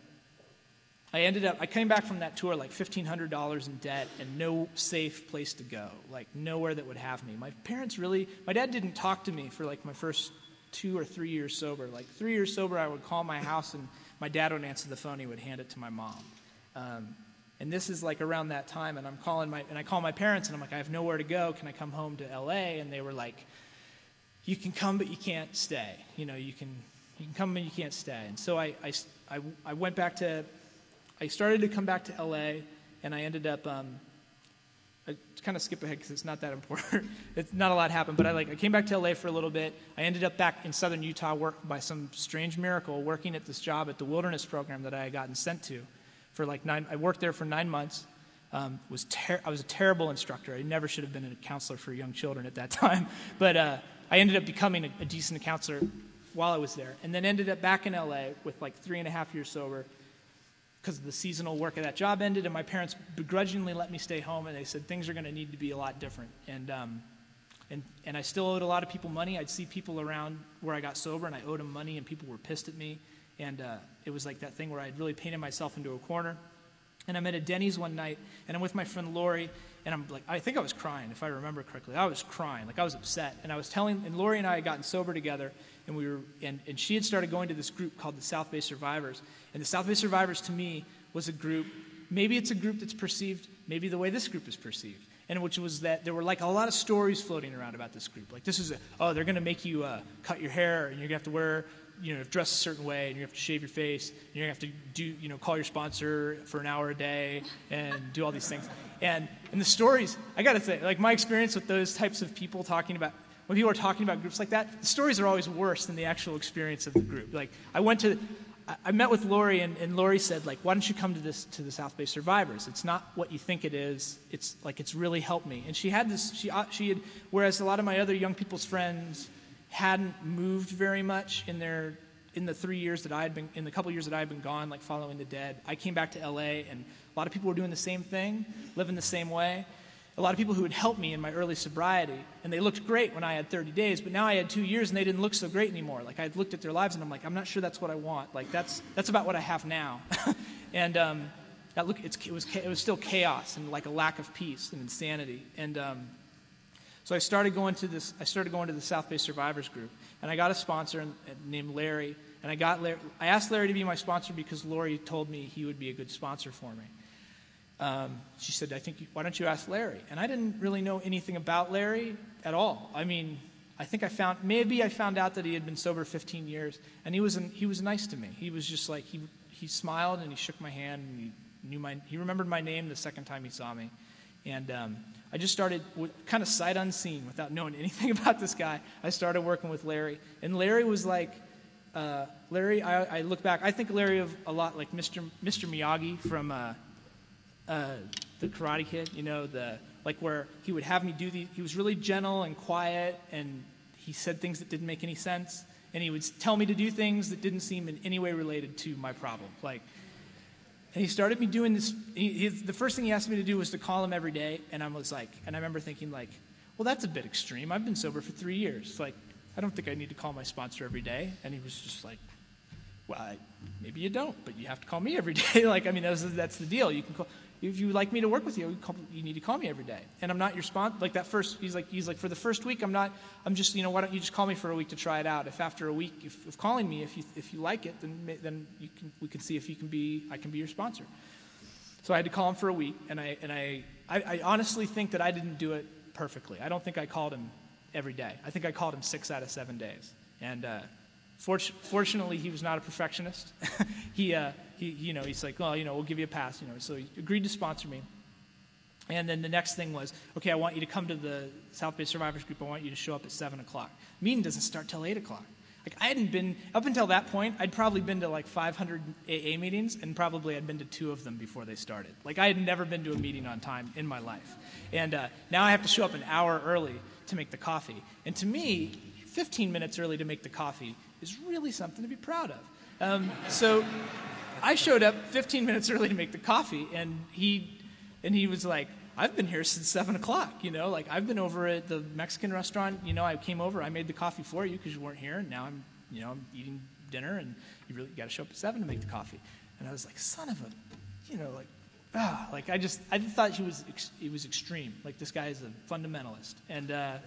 I came back from that tour like $1,500 in debt and no safe place to go, like nowhere that would have me. My dad didn't talk to me for like my first 2 or 3 years sober. Like 3 years sober, I would call my house and my dad would answer the phone. He would hand it to my mom. And this is like around that time, and I call my parents and I'm like, I have nowhere to go. Can I come home to LA? And they were like, you can come, but you can't stay. You can come, but you can't stay. And so I went back to. I started to come back to LA, and I ended up. I kind of skip ahead because it's not that important. It's not a lot happened, but I came back to LA for a little bit. I ended up back in southern Utah, by some strange miracle, working at this job at the wilderness program that I had gotten sent to for like 9. I worked there for 9 months. I was a terrible instructor. I never should have been a counselor for young children at that time, but I ended up becoming a decent counselor while I was there, and then ended up back in LA with like 3.5 years sober. Because the seasonal work of that job ended, and my parents begrudgingly let me stay home, and they said things are going to need to be a lot different. And I still owed a lot of people money. I'd see people around where I got sober, and I owed them money, and people were pissed at me. And it was like that thing where I'd really painted myself into a corner. And I'm at a Denny's one night, and I'm with my friend Lori, and I'm like, I think I was crying, if I remember correctly. I was crying, like I was upset. And and Lori and I had gotten sober together, and she had started going to this group called the South Bay Survivors. And the South Bay Survivors, to me, was a group, maybe it's a group that's perceived, maybe the way this group is perceived. And which was that there were like a lot of stories floating around about this group. Like they're going to make you cut your hair, and you're going to have to wear dress a certain way, and you have to shave your face, and you're going to have to call your sponsor for an hour a day and do all these things. And the stories, I got to say, like my experience with those types of people when people are talking about groups like that, the stories are always worse than the actual experience of the group. Like I met with Lori, and Lori said, like, why don't you come to the South Bay Survivors? It's not what you think it is. It's really helped me. And she had whereas a lot of my other young people's friends hadn't moved very much in the 3 years in the couple years that I had been gone, like following the dead. I came back to LA, and a lot of people were doing the same thing, living the same way. A lot of people who had helped me in my early sobriety, and they looked great when I had 30 days, but now I had 2 years and they didn't look so great anymore. Like I looked at their lives and I'm like, I'm not sure that's what I want. Like that's about what I have now. And it was still chaos and like a lack of peace and insanity. And so I started going to the South Bay Survivors group, and I got a sponsor named Larry, and I asked Larry to be my sponsor because Lori told me he would be a good sponsor for me. She said, why don't you ask Larry? And I didn't really know anything about Larry at all. I mean, I think I found out that he had been sober 15 years, and he was nice to me. He was just like, he smiled and he shook my hand, and he remembered my name the second time he saw me. And I just started kind of sight unseen, without knowing anything about this guy. I started working with Larry, and Larry was like, I look back, I think Larry of a lot like Mr. Miyagi from the Karate Kid, where he would have me he was really gentle and quiet, and he said things that didn't make any sense, and he would tell me to do things that didn't seem in any way related to my problem. And he started me doing this. The first thing he asked me to do was to call him every day, and I remember thinking well, that's a bit extreme. I've been sober for 3 years. I don't think I need to call my sponsor every day. And he was just like, well, maybe you don't, but you have to call me every day. That's the deal. You can call. If you would like me to work with you, you need to call me every day. And I'm not your sponsor. Like that first, he's like, for the first week, I'm just, why don't you just call me for a week to try it out? If after a week of calling me, if you like it, then we can see if I can be your sponsor. So I had to call him for a week, and I honestly think that I didn't do it perfectly. I don't think I called him every day. I think I called him 6 out of 7 days. And fortunately, he was not a perfectionist. He's like, well, we'll give you a pass. So he agreed to sponsor me. And then the next thing was, okay, I want you to come to the South Bay Survivors group. I want you to show up at 7 o'clock. Meeting doesn't start till 8 o'clock. I hadn't been, up until that point, I'd probably been to 500 AA meetings, and probably I'd been to 2 of them before they started. I had never been to a meeting on time in my life. And now I have to show up an hour early to make the coffee. And to me, 15 minutes early to make the coffee is really something to be proud of. So I showed up 15 minutes early to make the coffee, and he was like, I've been here since 7 o'clock, I've been over at the Mexican restaurant, I came over, I made the coffee for you because you weren't here, and now I'm eating dinner, and you really got to show up at 7 to make the coffee. And I was like, son of a, I thought he was extreme. This guy is a fundamentalist. And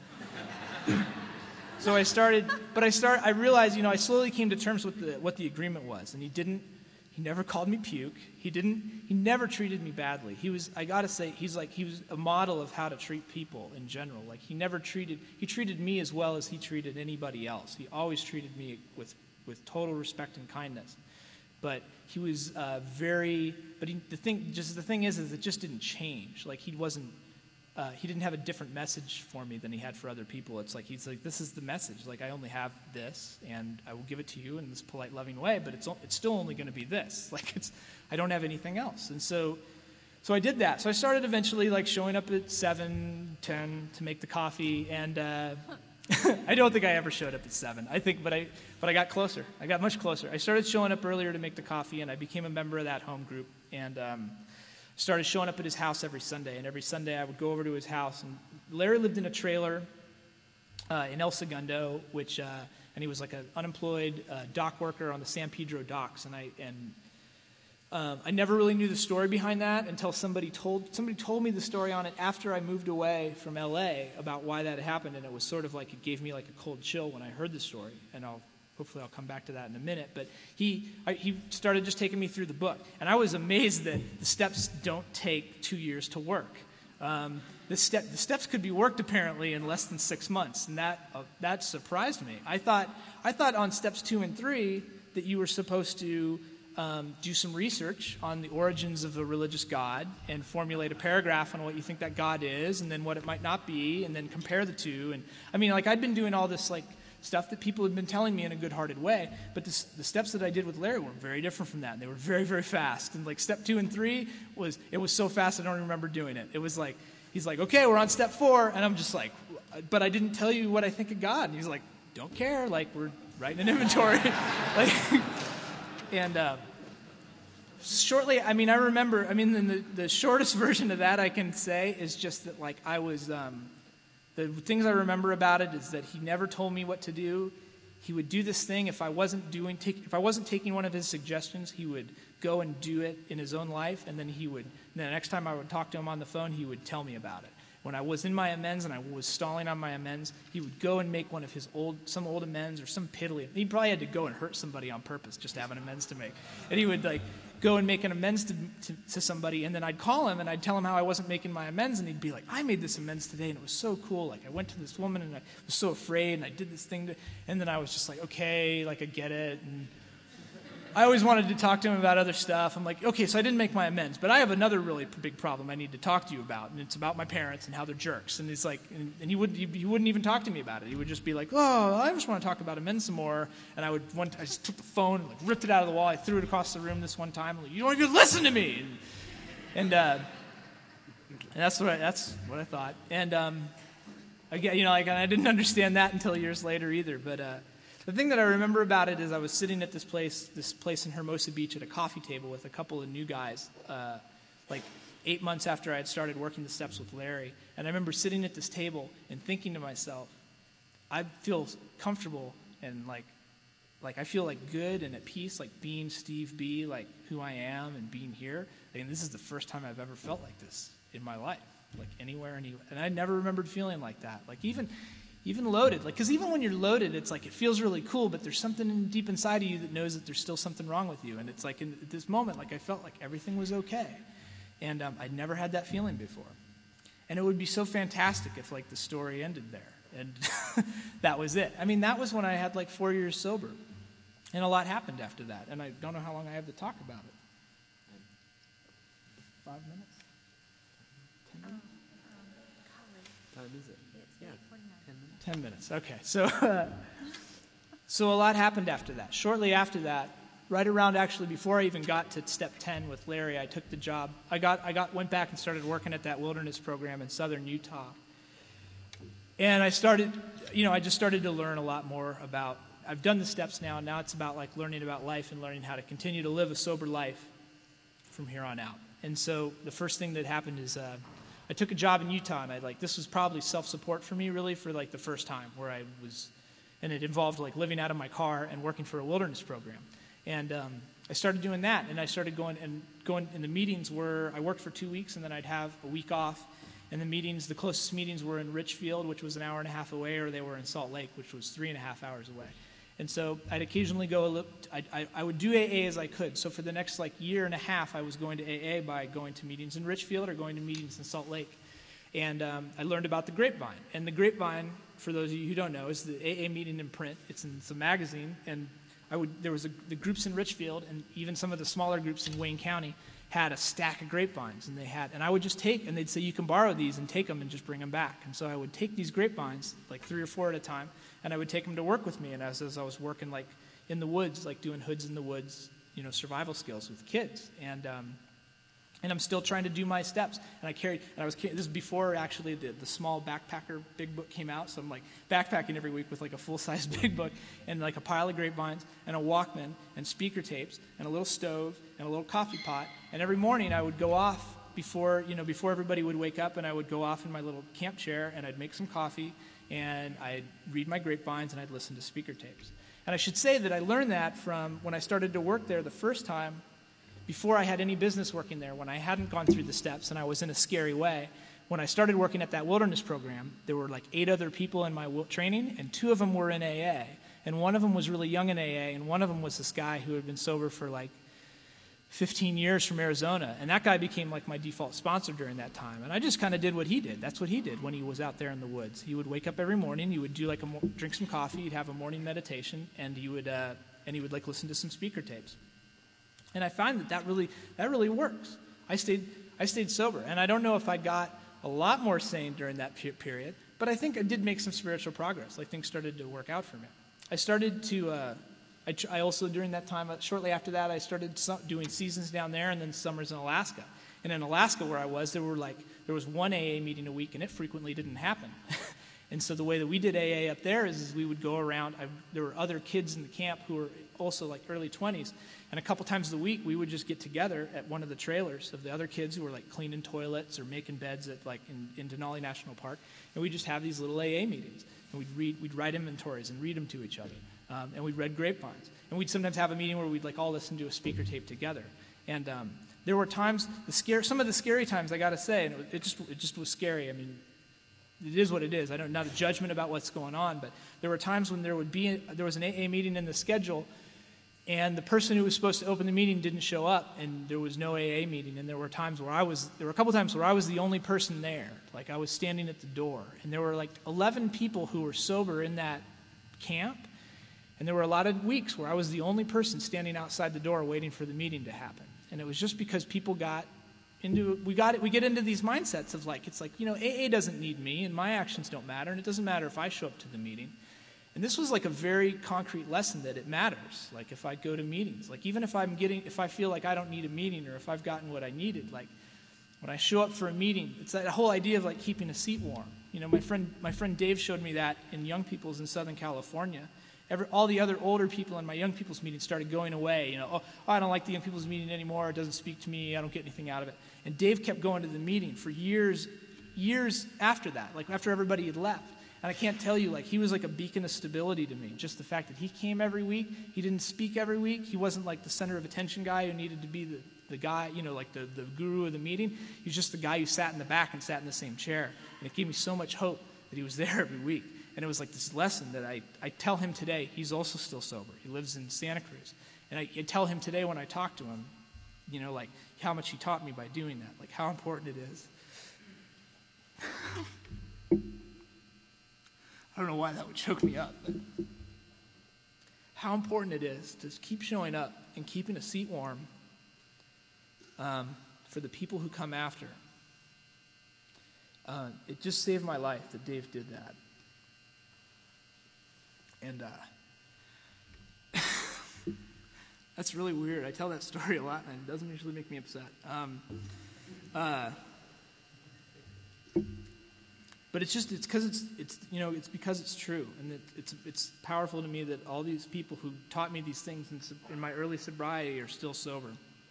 so I realized, I slowly came to terms with what the agreement was, and he never called me puke. He never treated me badly. I gotta say, he was a model of how to treat people in general. He treated me as well as he treated anybody else. He always treated me with total respect and kindness. But he was the thing is it just didn't change. He didn't have a different message for me than he had for other people. He's like, this is the message. I only have this, and I will give it to you in this polite, loving way, but it's still only going to be this. I don't have anything else. And so I did that. So I started eventually showing up at 7, 10 to make the coffee, and I don't think I ever showed up at 7. But I got closer. I got much closer. I started showing up earlier to make the coffee, and I became a member of that home group, and started showing up at his house every Sunday, and every Sunday I would go over to his house. And Larry lived in a trailer in El Segundo, and he was an unemployed dock worker on the San Pedro docks. And I never really knew the story behind that until somebody told me the story on it after I moved away from LA about why that happened, and it was sort of it gave me a cold chill when I heard the story, and hopefully I'll come back to that in a minute. But he started just taking me through the book. And I was amazed that the steps don't take 2 years to work. The steps could be worked apparently in less than 6 months, and that surprised me. I thought on steps 2 and 3 that you were supposed to do some research on the origins of a religious God and formulate a paragraph on what you think that God is, and then what it might not be, and then compare the two. And I mean, like, I'd been doing all this stuff that people had been telling me in a good-hearted way, but the steps that I did with Larry were very different from that. And they were very, very fast. And like step 2 and 3 was so fast I don't remember doing it. It was like, he's like, okay, we're on step 4, and I'm just like, but I didn't tell you what I think of God. And he's like, don't care, like, we're writing an inventory. Shortly, I mean, the shortest version of that I can say is just that, like, I was, the things I remember about it is that he never told me what to do. He would do this thing. If I wasn't taking one of his suggestions, he would go and do it in his own life, and then the next time I would talk to him on the phone, he would tell me about it. When I was in my amends and I was stalling on my amends, he would go and make one of his some old amends or some piddly. He probably had to go and hurt somebody on purpose just to have an amends to make. And he would go and make an amends to somebody, and then I'd call him and I'd tell him how I wasn't making my amends, and he'd be like, I made this amends today and it was so cool. Like, I went to this woman and I was so afraid and I did this thing, and then I was just like, okay, like, I get it. And I always wanted to talk to him about other stuff. I'm like, okay, so I didn't make my amends, but I have another really big problem I need to talk to you about, and it's about my parents and how they're jerks. And it's like, and he wouldn't even talk to me about it. He would just be like, oh, I just want to talk about amends some more. And I just took the phone and ripped it out of the wall. I threw it across the room this one time. I'm like, you don't even listen to me. And that's what I thought. And again, I didn't understand that until years later either. But the thing that I remember about it is I was sitting at this place in Hermosa Beach at a coffee table with a couple of new guys, like 8 months after I had started working the steps with Larry. And I remember sitting at this table and thinking to myself, I feel comfortable and like I feel like good and at peace, like being Steve B, like who I am and being here. And this is the first time I've ever felt like this in my life, like anywhere. And I never remembered feeling like that. Like even loaded, like, because even when you're loaded, it's like it feels really cool, but there's something deep inside of you that knows that there's still something wrong with you. And it's like at this moment, like I felt like everything was okay, and I'd never had that feeling before. And it would be so fantastic if like the story ended there, and that was it. I mean, that was when I had like 4 years sober, and a lot happened after that. And I don't know how long I have to talk about it. 5 minutes? 10 minutes? Time is it? 10 minutes. Okay. So a lot happened after that. Shortly after that, right around actually before I even got to step 10 with Larry, I took the job. Went back and started working at that wilderness program in southern Utah. And I just started to learn a lot more about, I've done the steps now, and now it's about like learning about life and learning how to continue to live a sober life from here on out. And so the first thing that happened is I took a job in Utah, and this was probably self-support for me, really, for like the first time, where I was, and it involved like living out of my car and working for a wilderness program. And I started doing that, and I started going in the meetings where I worked for 2 weeks, and then I'd have a week off. And the closest meetings were in Richfield, which was an hour and a half away, or they were in Salt Lake, which was 3.5 hours away. And so I'd occasionally I would do AA as I could. So for the next like year and a half, I was going to AA by going to meetings in Richfield or going to meetings in Salt Lake. And I learned about the Grapevine. And the Grapevine, for those of you who don't know, is the AA meeting in print. It's a magazine. And there was the groups in Richfield, and even some of the smaller groups in Wayne County had a stack of grapevines. And I would just take, and they'd say, you can borrow these and take them and just bring them back. And so I would take these grapevines, like 3 or 4 at a time, and I would take them to work with me. And as I was working like in the woods, like doing hoods in the woods, survival skills with kids. And I'm still trying to do my steps. And this is before actually the small backpacker big book came out. So I'm like backpacking every week with like a full-size big book and like a pile of grapevines and a Walkman and speaker tapes and a little stove and a little coffee pot. And every morning I would go off before everybody would wake up, and I would go off in my little camp chair, and I'd make some coffee, and I'd read my grapevines, and I'd listen to speaker tapes. And I should say that I learned that from when I started to work there the first time, before I had any business working there, when I hadn't gone through the steps and I was in a scary way. When I started working at that wilderness program, there were like 8 other people in my training, and 2 of them were in AA. And one of them was really young in AA, and one of them was this guy who had been sober for like 15 years from Arizona, and that guy became like my default sponsor during that time. And I just kind of did what he did. That's what he did when he was out there in the woods. He would wake up every morning. He would do like drink some coffee. He'd have a morning meditation, and he would like listen to some speaker tapes. And I find that really works. I stayed sober, and I don't know if I got a lot more sane during that period, but I think I did make some spiritual progress. Like things started to work out for me. I started to. I also, during that time, shortly after that, I started doing seasons down there and then summers in Alaska. And in Alaska, where I was, there was one AA meeting a week, and it frequently didn't happen. And so the way that we did AA up there is we would go around. There were other kids in the camp who were also like early 20s, and a couple times a week we would just get together at one of the trailers of the other kids who were like cleaning toilets or making beds at like in Denali National Park, and we'd just have these little AA meetings, and we'd write inventories and read them to each other. And we'd read grapevines. And we'd sometimes have a meeting where we'd like all listen to a speaker tape together. And there were times, some of the scary times, I got to say, and it just was scary. I mean, it is what it is. Not a judgment about what's going on, but there were times when there was an AA meeting in the schedule, and the person who was supposed to open the meeting didn't show up, and there was no AA meeting. And there were a couple times where I was the only person there. Like I was standing at the door, and there were like 11 people who were sober in that camp. And there were a lot of weeks where I was the only person standing outside the door waiting for the meeting to happen. And it was just because people we get into these mindsets of like, it's like, AA doesn't need me and my actions don't matter, and it doesn't matter if I show up to the meeting. And this was like a very concrete lesson that it matters. Like if I go to meetings, like even if I feel like I don't need a meeting or if I've gotten what I needed, like when I show up for a meeting, it's that whole idea of like keeping a seat warm. My friend Dave showed me that in Young People's in Southern California. All the other older people in my Young People's meeting started going away. I don't like the Young People's meeting anymore. It doesn't speak to me. I don't get anything out of it. And Dave kept going to the meeting for years after that, like after everybody had left. And I can't tell you, like he was like a beacon of stability to me. Just the fact that he came every week. He didn't speak every week. He wasn't like the center of attention guy who needed to be the guy, like the guru of the meeting. He was just the guy who sat in the back and sat in the same chair. And it gave me so much hope that he was there every week. And it was like this lesson that I tell him today. He's also still sober. He lives in Santa Cruz. And I tell him today when I talk to him, like how much he taught me by doing that, like how important it is. I don't know why that would choke me up, but how important it is to keep showing up and keeping a seat warm for the people who come after. It just saved my life that Dave did that. And that's really weird. I tell that story a lot, and it doesn't usually make me upset. But it's because it's true, and it's powerful to me that all these people who taught me these things in my early sobriety are still sober.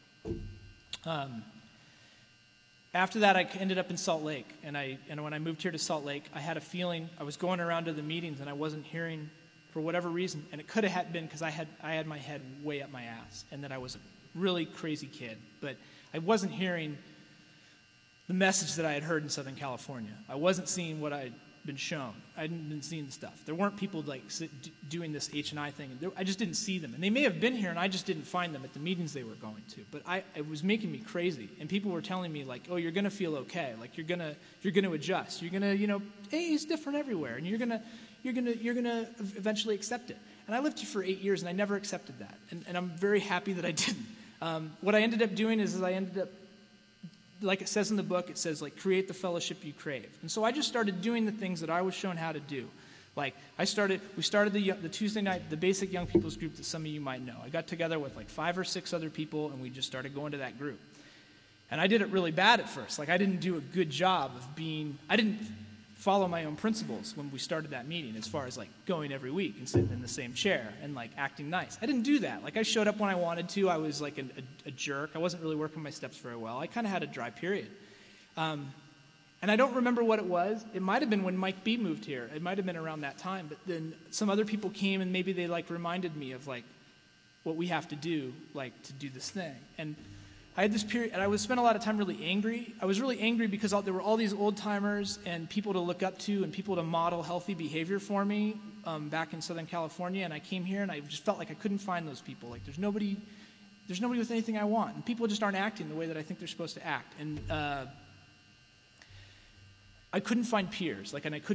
After that, I ended up in Salt Lake, and when I moved here to Salt Lake, I had a feeling I was going around to the meetings and I wasn't hearing for whatever reason, and it could have been because I had my head way up my ass, and that I was a really crazy kid, but I wasn't hearing the message that I had heard in Southern California. I wasn't seeing what I'd been shown. I hadn't been seeing the stuff. There weren't people like doing this H&I thing. I just didn't see them, and they may have been here, and I just didn't find them at the meetings they were going to. But it was making me crazy, and people were telling me like, "Oh, you're gonna feel okay. Like you're gonna adjust. You're gonna, AA is different everywhere, and you're gonna eventually accept it." And I lived here for 8 years, and I never accepted that, and I'm very happy that I didn't. What I ended up doing is I ended up, like it says in the book, it says like create the fellowship you crave. And so I just started doing the things that I was shown how to do. Like we started the Tuesday night, the basic Young People's group that some of you might know. I got together with like 5 or 6 other people, and we just started going to that group. And I did it really bad at first. Like I didn't do a good job of I didn't follow my own principles when we started that meeting, as far as like going every week and sitting in the same chair and like acting nice. I didn't do that. Like I showed up when I wanted to. I was like a jerk. I wasn't really working my steps very well. I kind of had a dry period. And I don't remember what it was. It might have been when Mike B moved here. It might have been around that time. But then some other people came, and maybe they like reminded me of like what we have to do, like to do this thing. And I had this period, and I would spend a lot of time really angry. I was really angry because there were all these old-timers and people to look up to and people to model healthy behavior for me back in Southern California. And I came here, and I just felt like I couldn't find those people. Like there's nobody there's nobody with anything I want. And people just aren't acting the way that I think they're supposed to act. And I couldn't find peers.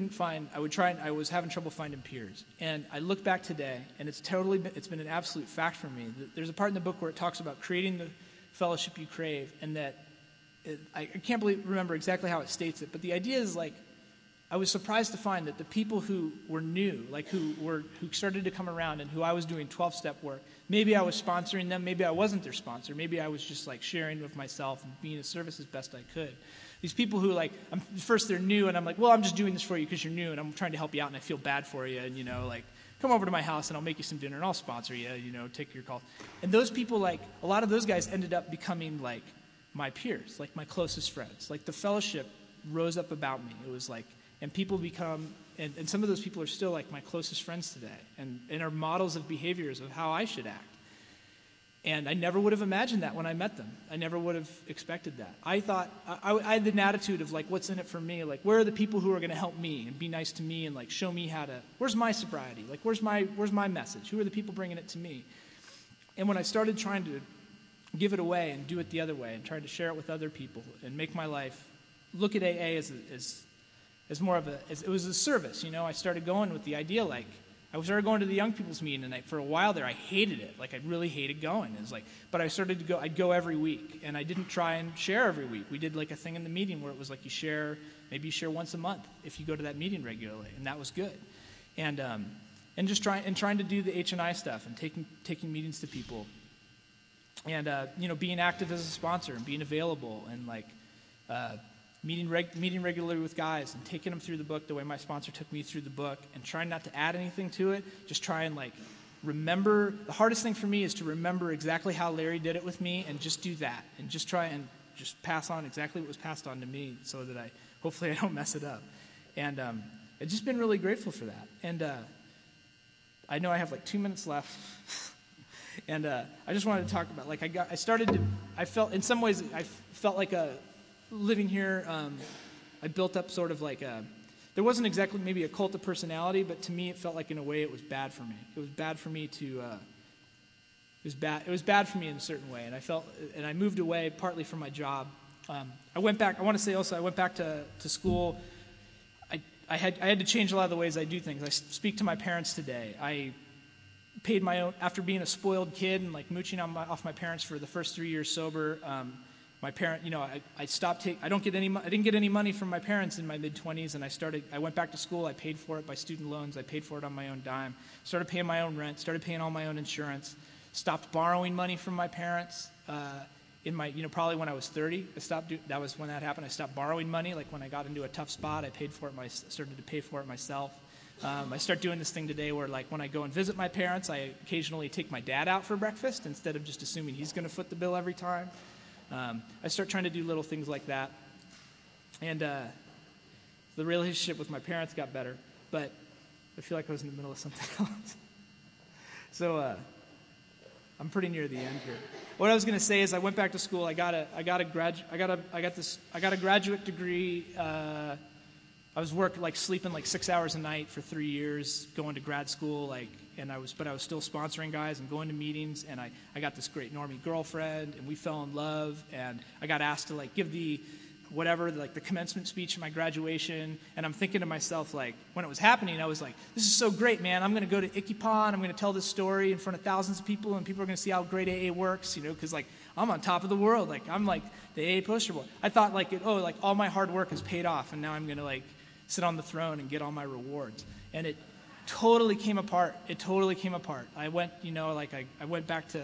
I was having trouble finding peers. And I look back today, and it's been an absolute fact for me. There's a part in the book where it talks about creating the fellowship you crave, and that I can't remember exactly how it states it, but the idea is like, I was surprised to find that the people who were new, like who started to come around and who I was doing 12-step work, maybe I was sponsoring them, maybe I wasn't their sponsor, maybe I was just like sharing with myself and being of service as best I could. These people who like, first they're new and I'm like, well, I'm just doing this for you because you're new and I'm trying to help you out and I feel bad for you and, like, come over to my house and I'll make you some dinner and I'll sponsor you, take your call. And those people, like, a lot of those guys ended up becoming like my peers, like my closest friends. Like the fellowship rose up about me. It was like, and people become, and some of those people are still like my closest friends today and are models of behaviors of how I should act. And I never would have imagined that when I met them. I never would have expected that. I thought, I had an attitude of like, what's in it for me? Like, where are the people who are going to help me and be nice to me and like show me where's my sobriety? Like, where's my message? Who are the people bringing it to me? And when I started trying to give it away and do it the other way and trying to share it with other people and make my life, look at AA as more of it was a service, I started going with the idea, like, I started going to the young people's meeting, and for a while there, I hated it. Like, I really hated going. It was like, but I started to go. I'd go every week, and I didn't try and share every week. We did like a thing in the meeting where it was like maybe you share once a month if you go to that meeting regularly, and that was good. And just trying to do the H&I stuff and taking meetings to people, and being active as a sponsor and being available and like. Meeting regularly with guys and taking them through the book the way my sponsor took me through the book and trying not to add anything to it, just try and like remember. The hardest thing for me is to remember exactly how Larry did it with me and just do that and just try and just pass on exactly what was passed on to me so that hopefully I don't mess it up. And I've just been really grateful for that. And I know I have like 2 minutes left. And I just wanted to talk about, like, I felt in some ways, I felt like living here, I built up sort of like there wasn't exactly maybe a cult of personality, but to me it felt like in a way it was bad for me. It was bad for me it was bad for me in a certain way, and I moved away partly from my job. I went back to school. I had to change a lot of the ways I do things. I speak to my parents today. I paid my own, after being a spoiled kid and like mooching off my parents for the first 3 years sober. My parent, I stopped. I didn't get any money from my parents in my mid-20s, and I went back to school. I paid for it by student loans. I paid for it on my own dime. Started paying my own rent. Started paying all my own insurance. Stopped borrowing money from my parents. Probably when I was 30, that was when that happened. I stopped borrowing money. Like when I got into a tough spot, I started to pay for it myself. I start doing this thing today where, like, when I go and visit my parents, I occasionally take my dad out for breakfast instead of just assuming he's going to foot the bill every time. I start trying to do little things like that. And the relationship with my parents got better, but I feel like I was in the middle of something else. So I'm pretty near the end here. What I was going to say is I went back to school. I got a graduate degree. I was sleeping like 6 hours a night for 3 years, going to grad school, but I was still sponsoring guys and going to meetings, and I got this great normie girlfriend, and we fell in love, and I got asked to like give the commencement speech at my graduation, and I'm thinking to myself, like, when it was happening, I was like, this is so great, man. I'm going to go to Ikipa, and I'm going to tell this story in front of thousands of people, and people are going to see how great AA works, because like I'm on top of the world, like I'm like the AA poster boy. I thought like all my hard work has paid off, and now I'm going to like sit on the throne and get all my rewards. And it totally came apart. I went, I went back to,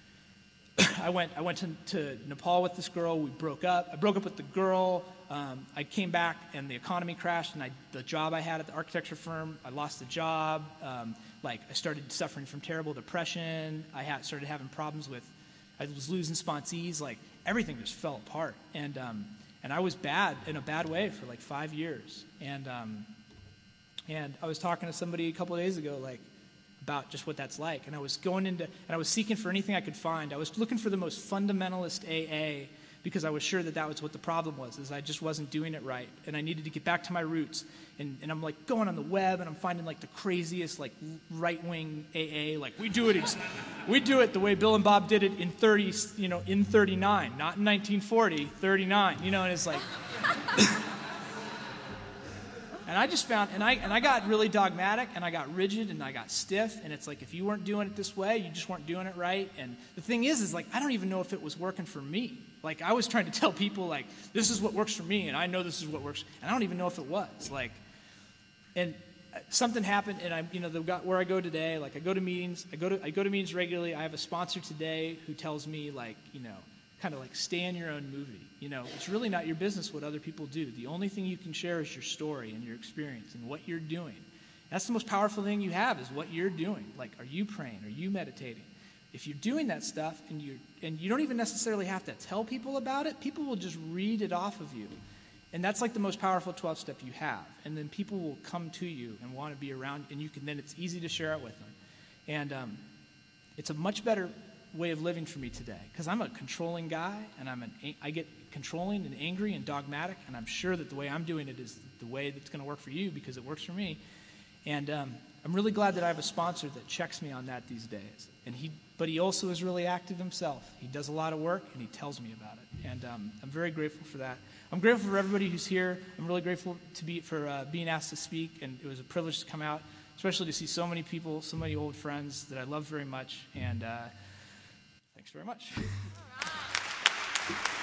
I went to Nepal with this girl. We broke up. I broke up with the girl. I came back and the economy crashed, and the job I had at the architecture firm, I lost the job. I started suffering from terrible depression. I started having problems I was losing sponsees. Like everything just fell apart. And I was bad in a bad way for like 5 years. And I was talking to somebody a couple of days ago, like, about just what that's like. And I was I was seeking for anything I could find. I was looking for the most fundamentalist AA because I was sure that was what the problem was, is I just wasn't doing it right. And I needed to get back to my roots. And I'm like going on the web and I'm finding like the craziest like right-wing AA, like we do it the way Bill and Bob did it in 39, not in 1940, 39, and it's like, and I just found, and I got really dogmatic, and I got rigid, and I got stiff, and it's like, if you weren't doing it this way, you just weren't doing it right. And the thing is like, I don't even know if it was working for me. Like, I was trying to tell people, like, this is what works for me, and I know this is what works, and I don't even know if it was. Like, and something happened, and where I go today, like, I go to meetings, I go to meetings regularly. I have a sponsor today who tells me, like, kind of like, stay in your own movie. It's really not your business what other people do. The only thing you can share is your story and your experience and what you're doing. That's the most powerful thing you have, is what you're doing. Like, are you praying? Are you meditating? If you're doing that stuff and you don't even necessarily have to tell people about it, people will just read it off of you. And that's like the most powerful 12-step you have. And then people will come to you and want to be around, and then it's easy to share it with them. And it's a much better way of living for me today, because I'm a controlling guy, and I get controlling and angry and dogmatic, and I'm sure that the way I'm doing it is the way that's going to work for you, because it works for me. And I'm really glad that I have a sponsor that checks me on that these days. But he also is really active himself. He does a lot of work, and he tells me about it. And I'm very grateful for that. I'm grateful for everybody who's here. I'm really grateful for being asked to speak, and it was a privilege to come out, especially to see so many people, so many old friends that I love very much. And thanks very much.